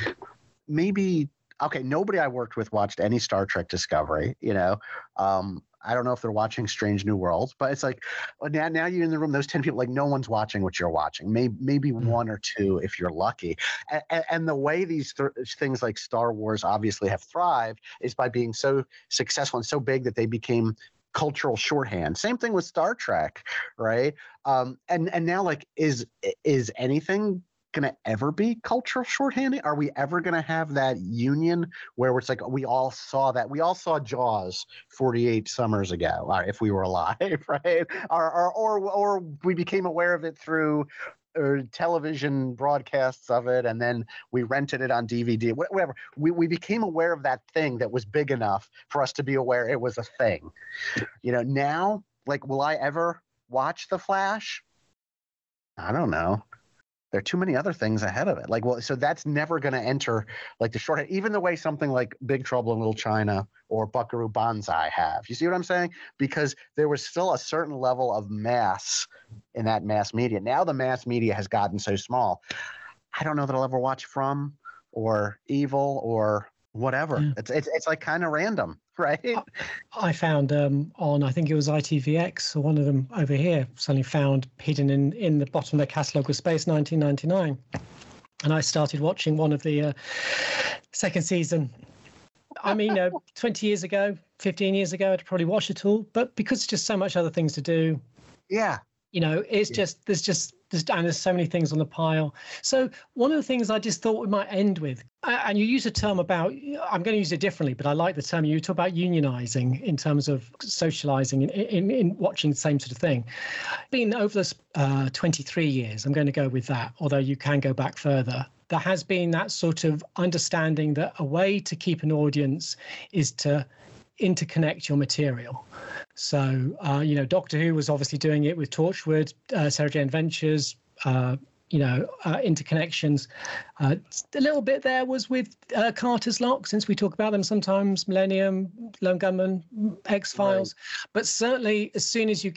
okay, nobody I worked with watched any Star Trek Discovery, I don't know if they're watching Strange New Worlds, but it's like, now you're in the room, those 10 people, no one's watching what you're watching. Maybe 1 or 2 if you're lucky. And the way these things like Star Wars obviously have thrived is by being so successful and so big that they became cultural shorthand. Same thing with Star Trek, right? And now, is anything gonna ever be cultural shorthand? Are we ever gonna have that union where it's like we all saw Jaws 48 summers ago, if we were alive, right? Or we became aware of it through or television broadcasts of it, and then we rented it on DVD, whatever. We became aware of that thing that was big enough for us to be aware it was a thing. Now, will I ever watch The Flash? I don't know. There are too many other things ahead of it. So that's never going to enter the shorthand, even the way something like Big Trouble in Little China or Buckaroo Banzai have. You see what I'm saying? Because there was still a certain level of mass in that mass media. Now the mass media has gotten so small. I don't know that I'll ever watch From or Evil or whatever. Yeah. It's like kind of random, right? I found on, I think it was ITVX or one of them over here, suddenly found hidden in the bottom of their catalogue was Space 1999. And I started watching one of the second season. I mean, 20 years ago, 15 years ago, I'd probably watched it all. But because there's just so much other things to do. Yeah. It's just, there's so many things on the pile. So one of the things I just thought we might end with, and you use a term about, I'm going to use it differently, but I like the term, you talk about unionizing in terms of socializing in watching the same sort of thing. Being over this 23 years, I'm going to go with that, although you can go back further. There has been that sort of understanding that a way to keep an audience is to interconnect your material. So, Doctor Who was obviously doing it with Torchwood, Sarah Jane Adventures, interconnections. A little bit there was with Carter's Lock, since we talk about them sometimes, Millennium, Lone Gunman, X-Files. Right. But certainly as soon as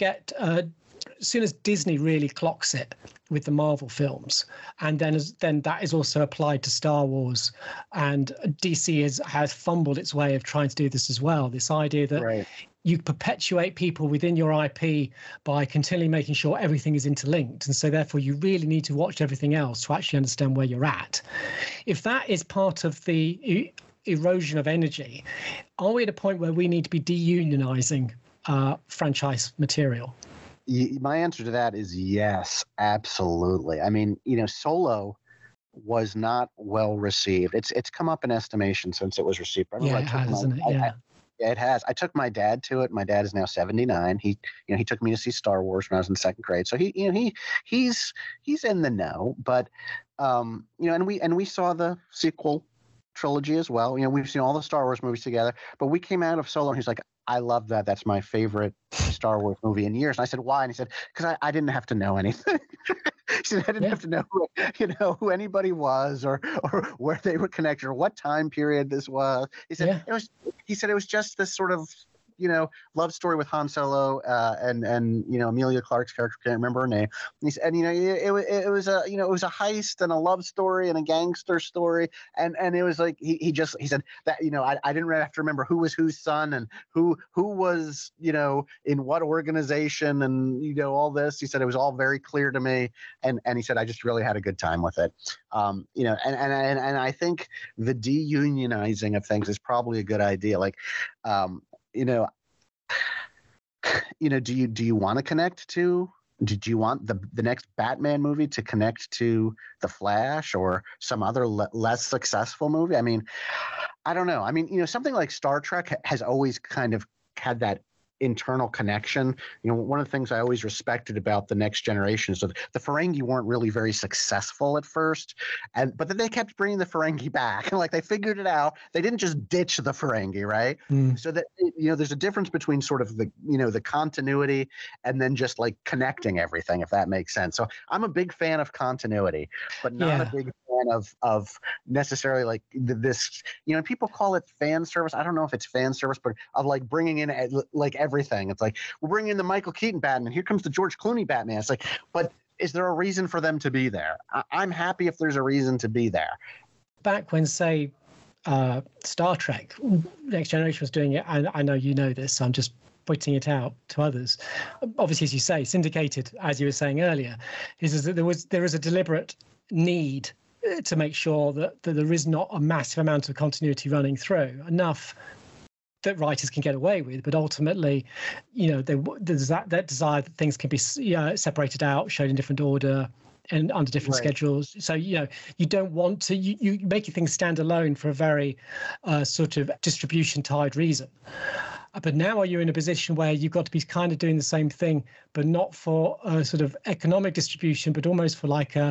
Disney really clocks it with the Marvel films, and then that is also applied to Star Wars, and DC has fumbled its way of trying to do this as well. This idea that you perpetuate people within your IP by continually making sure everything is interlinked, and so therefore you really need to watch everything else to actually understand where you're at. If that is part of the erosion of energy, are we at a point where we need to be deunionizing franchise material? My answer to that is yes, absolutely. I mean, Solo was not well received. It's come up in estimation since it was received. It has, hasn't it? Yeah. Yeah, it has. I took my dad to it. My dad is now 79. He took me to see Star Wars when I was in second grade. So he's in the know. But and we saw the sequel trilogy as well. We've seen all the Star Wars movies together. But we came out of Solo and he's like, I love that. That's my favorite Star Wars movie in years. And I said, why? And he said, because I didn't have to know anything. He said, I didn't have to know who anybody was or where they were connected or what time period this was. He said it was just this sort of love story with Han Solo and Emilia Clarke's character, can't remember her name. And he said, it was a heist and a love story and a gangster story, and it was like he said that I didn't have to remember who was whose son and who was in what organization and all this. He said it was all very clear to me, and he said I just really had a good time with it. And I think the deunionizing of things is probably a good idea. Like. Do you want to connect to? Do you want the next Batman movie to connect to The Flash or some other less successful movie? I mean, I don't know. I mean, something like Star Trek has always kind of had that internal connection. One of the things I always respected about the Next Generation is that the Ferengi weren't really very successful at first, but then they kept bringing the Ferengi back, and like they figured it out. They didn't just ditch the Ferengi, right? So that there's a difference between sort of the continuity and then just like connecting everything, if that makes sense. So I'm a big fan of continuity, but not a big fan of necessarily like this. People call it fan service. I don't know if it's fan service, but of like bringing in like everything. It's like we're bringing in the Michael Keaton Batman. Here comes the George Clooney Batman. It's like, but is there a reason for them to be there? I'm happy if there's a reason to be there. Back when, say, Star Trek, Next Generation was doing it, and I know you know this, so I'm just pointing it out to others. Obviously, as you say, syndicated, as you were saying earlier, is that there is a deliberate need to make sure that there is not a massive amount of continuity running through, enough that writers can get away with, but ultimately, there's that desire that things can be separated out, shown in different order and under different schedules. So, you don't want to, you make things stand alone for a very sort of distribution tied reason. But now you're in a position where you've got to be kind of doing the same thing, but not for a sort of economic distribution, but almost for like a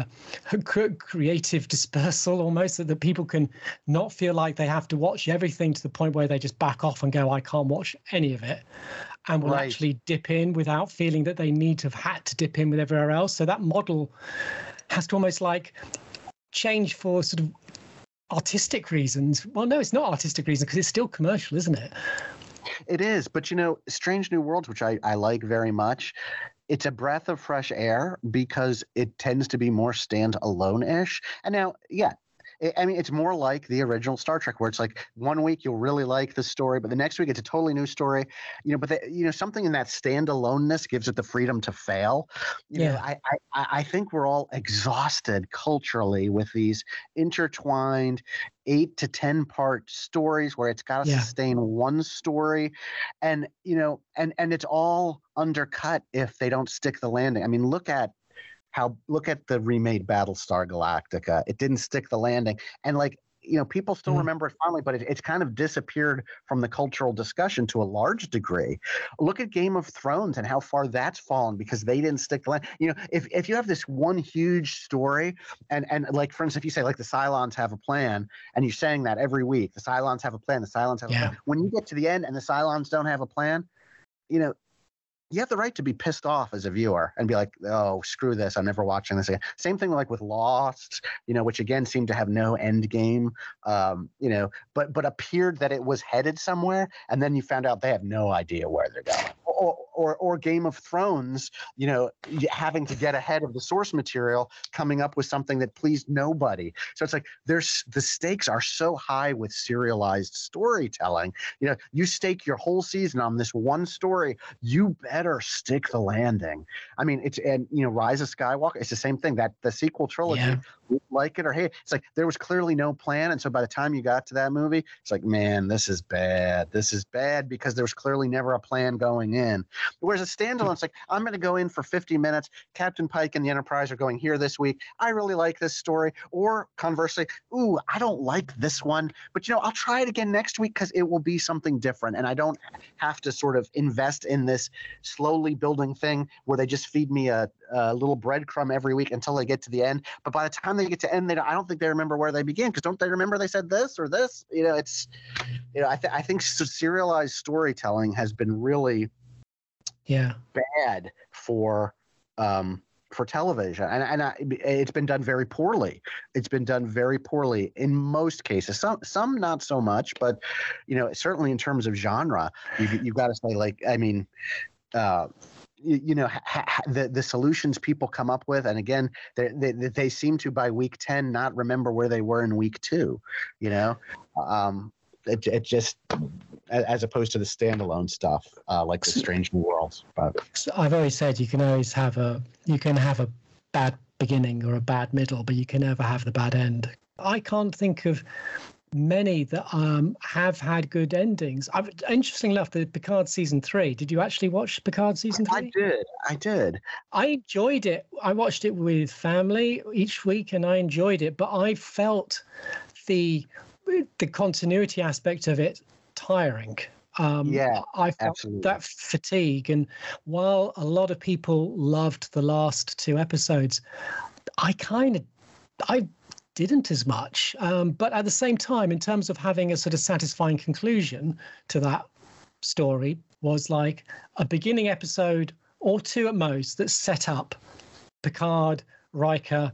creative dispersal, almost, so that people can not feel like they have to watch everything to the point where they just back off and go, I can't watch any of it, and will actually dip in without feeling that they need to have had to dip in with everywhere else. So that model has to almost like change for sort of artistic reasons. Well, no, it's not artistic reasons because it's still commercial, isn't it? It is, but Strange New Worlds, which I like very much, it's a breath of fresh air because it tends to be more stand-alone-ish. And now, I mean, it's more like the original Star Trek, where it's like one week you'll really like the story, but the next week it's a totally new story. But something in that standaloneness gives it the freedom to fail. I think we're all exhausted culturally with these intertwined 8 to 10 part stories where it's got to sustain one story, and it's all undercut if they don't stick the landing. I mean, look at the remade Battlestar Galactica. It didn't stick the landing, and people still remember it fondly, but it's kind of disappeared from the cultural discussion to a large degree. Look at Game of Thrones and how far that's fallen because they didn't stick the landing. If you have this one huge story, and like, for instance, if you say like the Cylons have a plan, and you're saying that every week, the Cylons have a plan, the Cylons have a plan. When you get to the end and the Cylons don't have a plan, you have the right to be pissed off as a viewer and be like, oh, screw this. I'm never watching this again. Same thing like with Lost, which again seemed to have no end game, but appeared that it was headed somewhere. And then you found out they have no idea where they're going. Or Game of Thrones, having to get ahead of the source material, coming up with something that pleased nobody. So it's like the stakes are so high with serialized storytelling. You stake your whole season on this one story. You better stick the landing. I mean, Rise of Skywalker, it's the same thing. That the sequel trilogy, like it or hate it, it's like there was clearly no plan, and so by the time you got to that movie, it's like, man, this is bad. This is bad because there was clearly never a plan going in. Whereas a standalone, it's like, I'm going to go in for 50 minutes. Captain Pike and the Enterprise are going here this week. I really like this story. Or conversely, ooh, I don't like this one, but I'll try it again next week because it will be something different, and I don't have to sort of invest in this slowly building thing where they just feed me a little breadcrumb every week until they get to the end. But by the time they get to end, I don't think they remember where they began, because don't they remember they said this or this? I think serialized storytelling has been really bad for television, and it's been done very poorly. It's been done very poorly in most cases. Some not so much, but certainly in terms of genre, you've got to say, like, I mean, the solutions people come up with, and again, they seem to by week 10 not remember where they were in week 2. It just, as opposed to the standalone stuff, like the Strange New Worlds. But I've always said you can have a bad beginning or a bad middle, but you can never have the bad end. I can't think of many that have had good endings. Interestingly enough, the Picard season 3. Did you actually watch Picard season 3? I did. I enjoyed it. I watched it with family each week, and I enjoyed it. But I felt the continuity aspect of it tiring. I felt absolutely that fatigue. And while a lot of people loved the last 2 episodes, I didn't as much. But at the same time, in terms of having a sort of satisfying conclusion to that story, was like a beginning episode or 2 at most that set up Picard, Riker,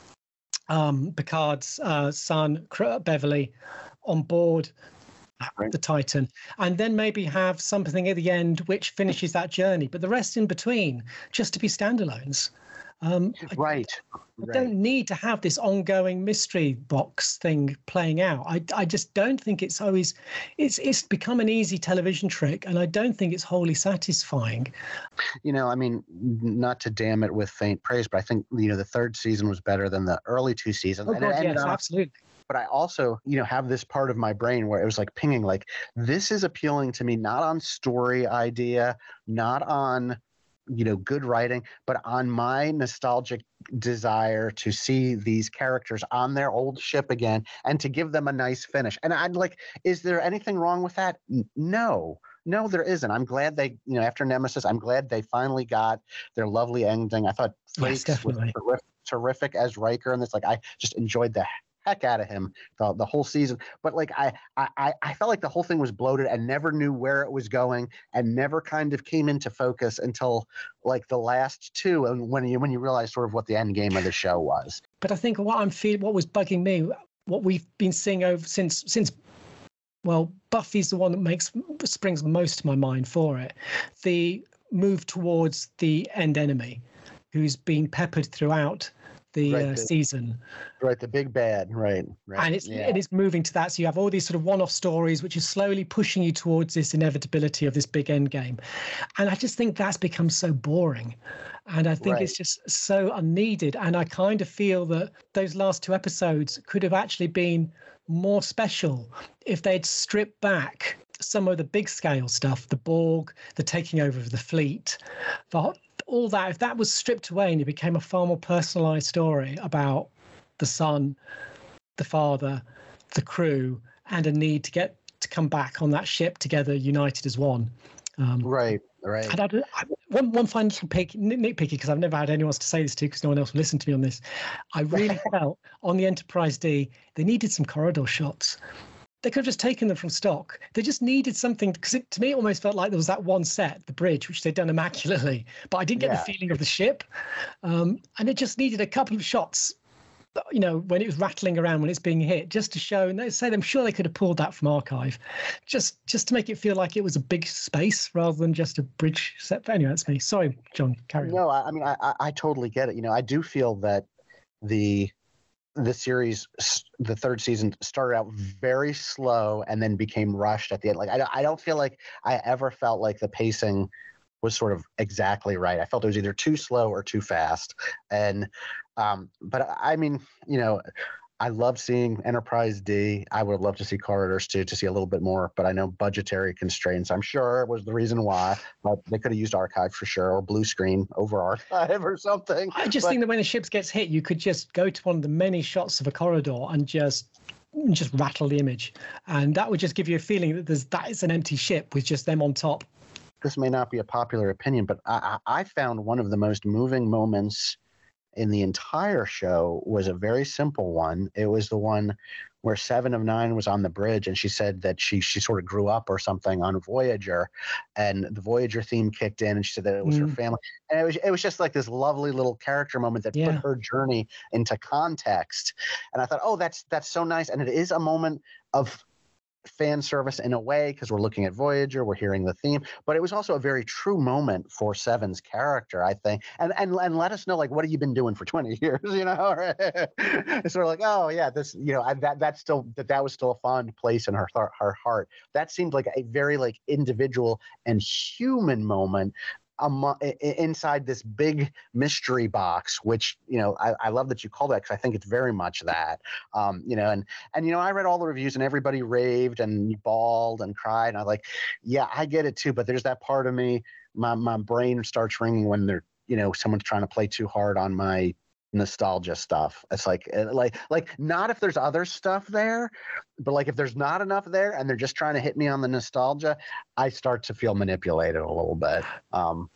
Picard's son, Beverly, on board the Titan, and then maybe have something at the end which finishes that journey. But the rest in between, just to be standalones. Right. I don't need to have this ongoing mystery box thing playing out. I just don't think it's always. It's become an easy television trick, and I don't think it's wholly satisfying. I mean, not to damn it with faint praise, but I think the 3rd season was better than the early 2 seasons. Oh, God, yes, absolutely. But I also, have this part of my brain where it was like pinging, like, this is appealing to me, not on story idea, not on good writing, but on my nostalgic desire to see these characters on their old ship again and to give them a nice finish. And I'd like, is there anything wrong with that? No, there isn't. I'm glad they, after Nemesis, I'm glad they finally got their lovely ending. I thought Frakes was terrific as Riker, and it's like, I just enjoyed the heck out of him the whole season. But like I felt like the whole thing was bloated and never knew where it was going, and never kind of came into focus until like the last 2, and when you realize sort of what the end game of the show was. But I think what was bugging me, what we've been seeing over since well, Buffy's the one that springs most to my mind for it. The move towards the end enemy, who's been peppered throughout the season. Right, the big bad, right. And it's moving to that. So you have all these sort of one-off stories, which is slowly pushing you towards this inevitability of this big end game. And I just think that's become so boring. And I think it's just so unneeded. And I kind of feel that those last 2 episodes could have actually been more special if they'd stripped back some of the big scale stuff, the Borg, the taking over of the fleet, all that. If that was stripped away and it became a far more personalized story about the son, the father, the crew, and a need to come back on that ship together, united as one. Right. And one final nitpicky, because I've never had anyone else to say this to, because no one else will listen to me on this. I really felt on the Enterprise D, they needed some corridor shots. They could have just taken them from stock. They just needed something, because to me, it almost felt like there was that one set, the bridge, which they'd done immaculately, but I didn't get the feeling of the ship. And it just needed a couple of shots, when it was rattling around, when it's being hit, just to show, and they said, I'm sure they could have pulled that from archive, just to make it feel like it was a big space rather than just a bridge set. But anyway, that's me. Sorry, John, carry on. No, I mean, I totally get it. I do feel that the series, the 3rd season, started out very slow and then became rushed at the end. Like, I don't feel like I ever felt like the pacing was sort of exactly right. I felt it was either too slow or too fast. And, but I mean, I love seeing Enterprise D. I would love to see Corridors too, to see a little bit more, but I know budgetary constraints, I'm sure, it was the reason why. But they could have used archive for sure, or blue screen over archive or something. I just think that when the ship gets hit, you could just go to one of the many shots of a corridor and just rattle the image. And that would just give you a feeling that that is an empty ship with just them on top. This may not be a popular opinion, but I found one of the most moving moments in the entire show was a very simple one. It was the one where 7 of 9 was on the bridge, and she said that she sort of grew up or something on Voyager, and the Voyager theme kicked in, and she said that it was her family. And it was just like this lovely little character moment that put her journey into context. And I thought, oh, that's so nice. And it is a moment of fan service in a way, because we're looking at Voyager, we're hearing the theme, but it was also a very true moment for 7's character, I think, and let us know, like, what have you been doing for 20 years, It's sort of like, oh yeah, this, that was still a fond place in her heart. That seemed like a very like individual and human moment inside this big mystery box, which I love that you call that, because I think it's very much that. And I read all the reviews and everybody raved and bawled and cried, and I was like, yeah, I get it too, but there's that part of me, my brain starts ringing when they're someone's trying to play too hard on my nostalgia stuff. It's like not if there's other stuff there, but like if there's not enough there and they're just trying to hit me on the nostalgia, I start to feel manipulated a little bit. And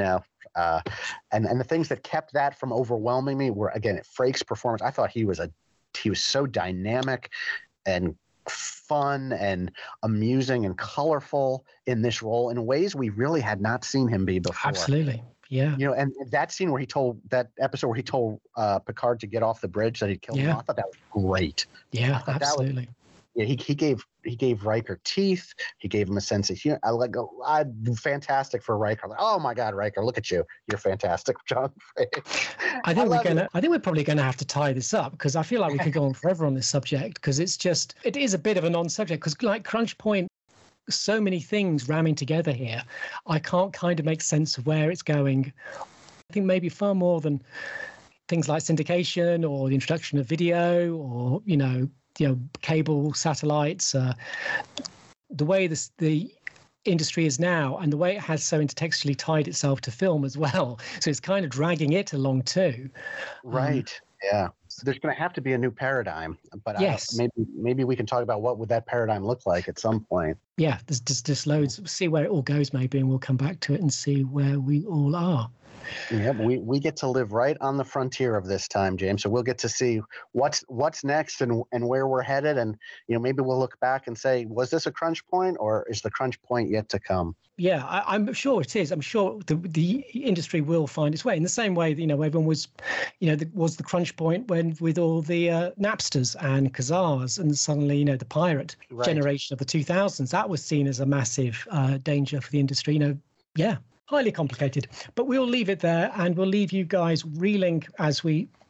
the things that kept that from overwhelming me were, again, Frakes' performance. I thought he was so dynamic and fun and amusing and colorful in this role in ways we really had not seen him be before. Absolutely. Yeah. And that scene where that episode where he told Picard to get off the bridge that he'd killed him, I thought that was great. Yeah, absolutely. He gave Riker teeth. He gave him a sense of humor. Fantastic for Riker. Like, oh my God, Riker, look at you. You're fantastic, John. I think we're probably gonna have to tie this up, because I feel like we could go on forever on this subject, because it is a bit of a non-subject, because like Crunch Point, so many things ramming together here. I can't kind of make sense of where it's going. I think maybe far more than things like syndication or the introduction of video or cable satellites. The way the industry is now, and the way it has so intertextually tied itself to film as well. So it's kind of dragging it along too. Right. Yeah. There's going to have to be a new paradigm, but yes, maybe we can talk about what would that paradigm look like at some point. Yeah, there's just loads. See where it all goes, maybe, and we'll come back to it and see where we all are. Yeah, we get to live right on the frontier of this time, James. So we'll get to see what's next and where we're headed, and maybe we'll look back and say, was this a crunch point, or is the crunch point yet to come? Yeah, I'm sure it is. I'm sure the industry will find its way in the same way that everyone was, was the crunch point when with all the Napsters and Khazars, and suddenly the pirate generation of the 2000s, that was seen as a massive danger for the industry. Highly complicated, but we'll leave it there, and we'll leave you guys reeling as we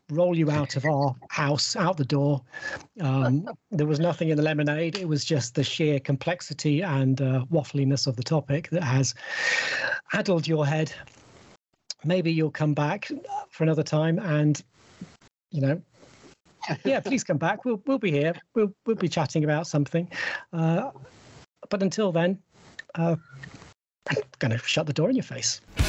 roll you out of our house, out the door. There was nothing in the lemonade. It was just the sheer complexity and waffliness of the topic that has addled your head. Maybe you'll come back for another time, and yeah, please come back. We'll be here. We'll be chatting about something. But until then, I'm going to shut the door in your face.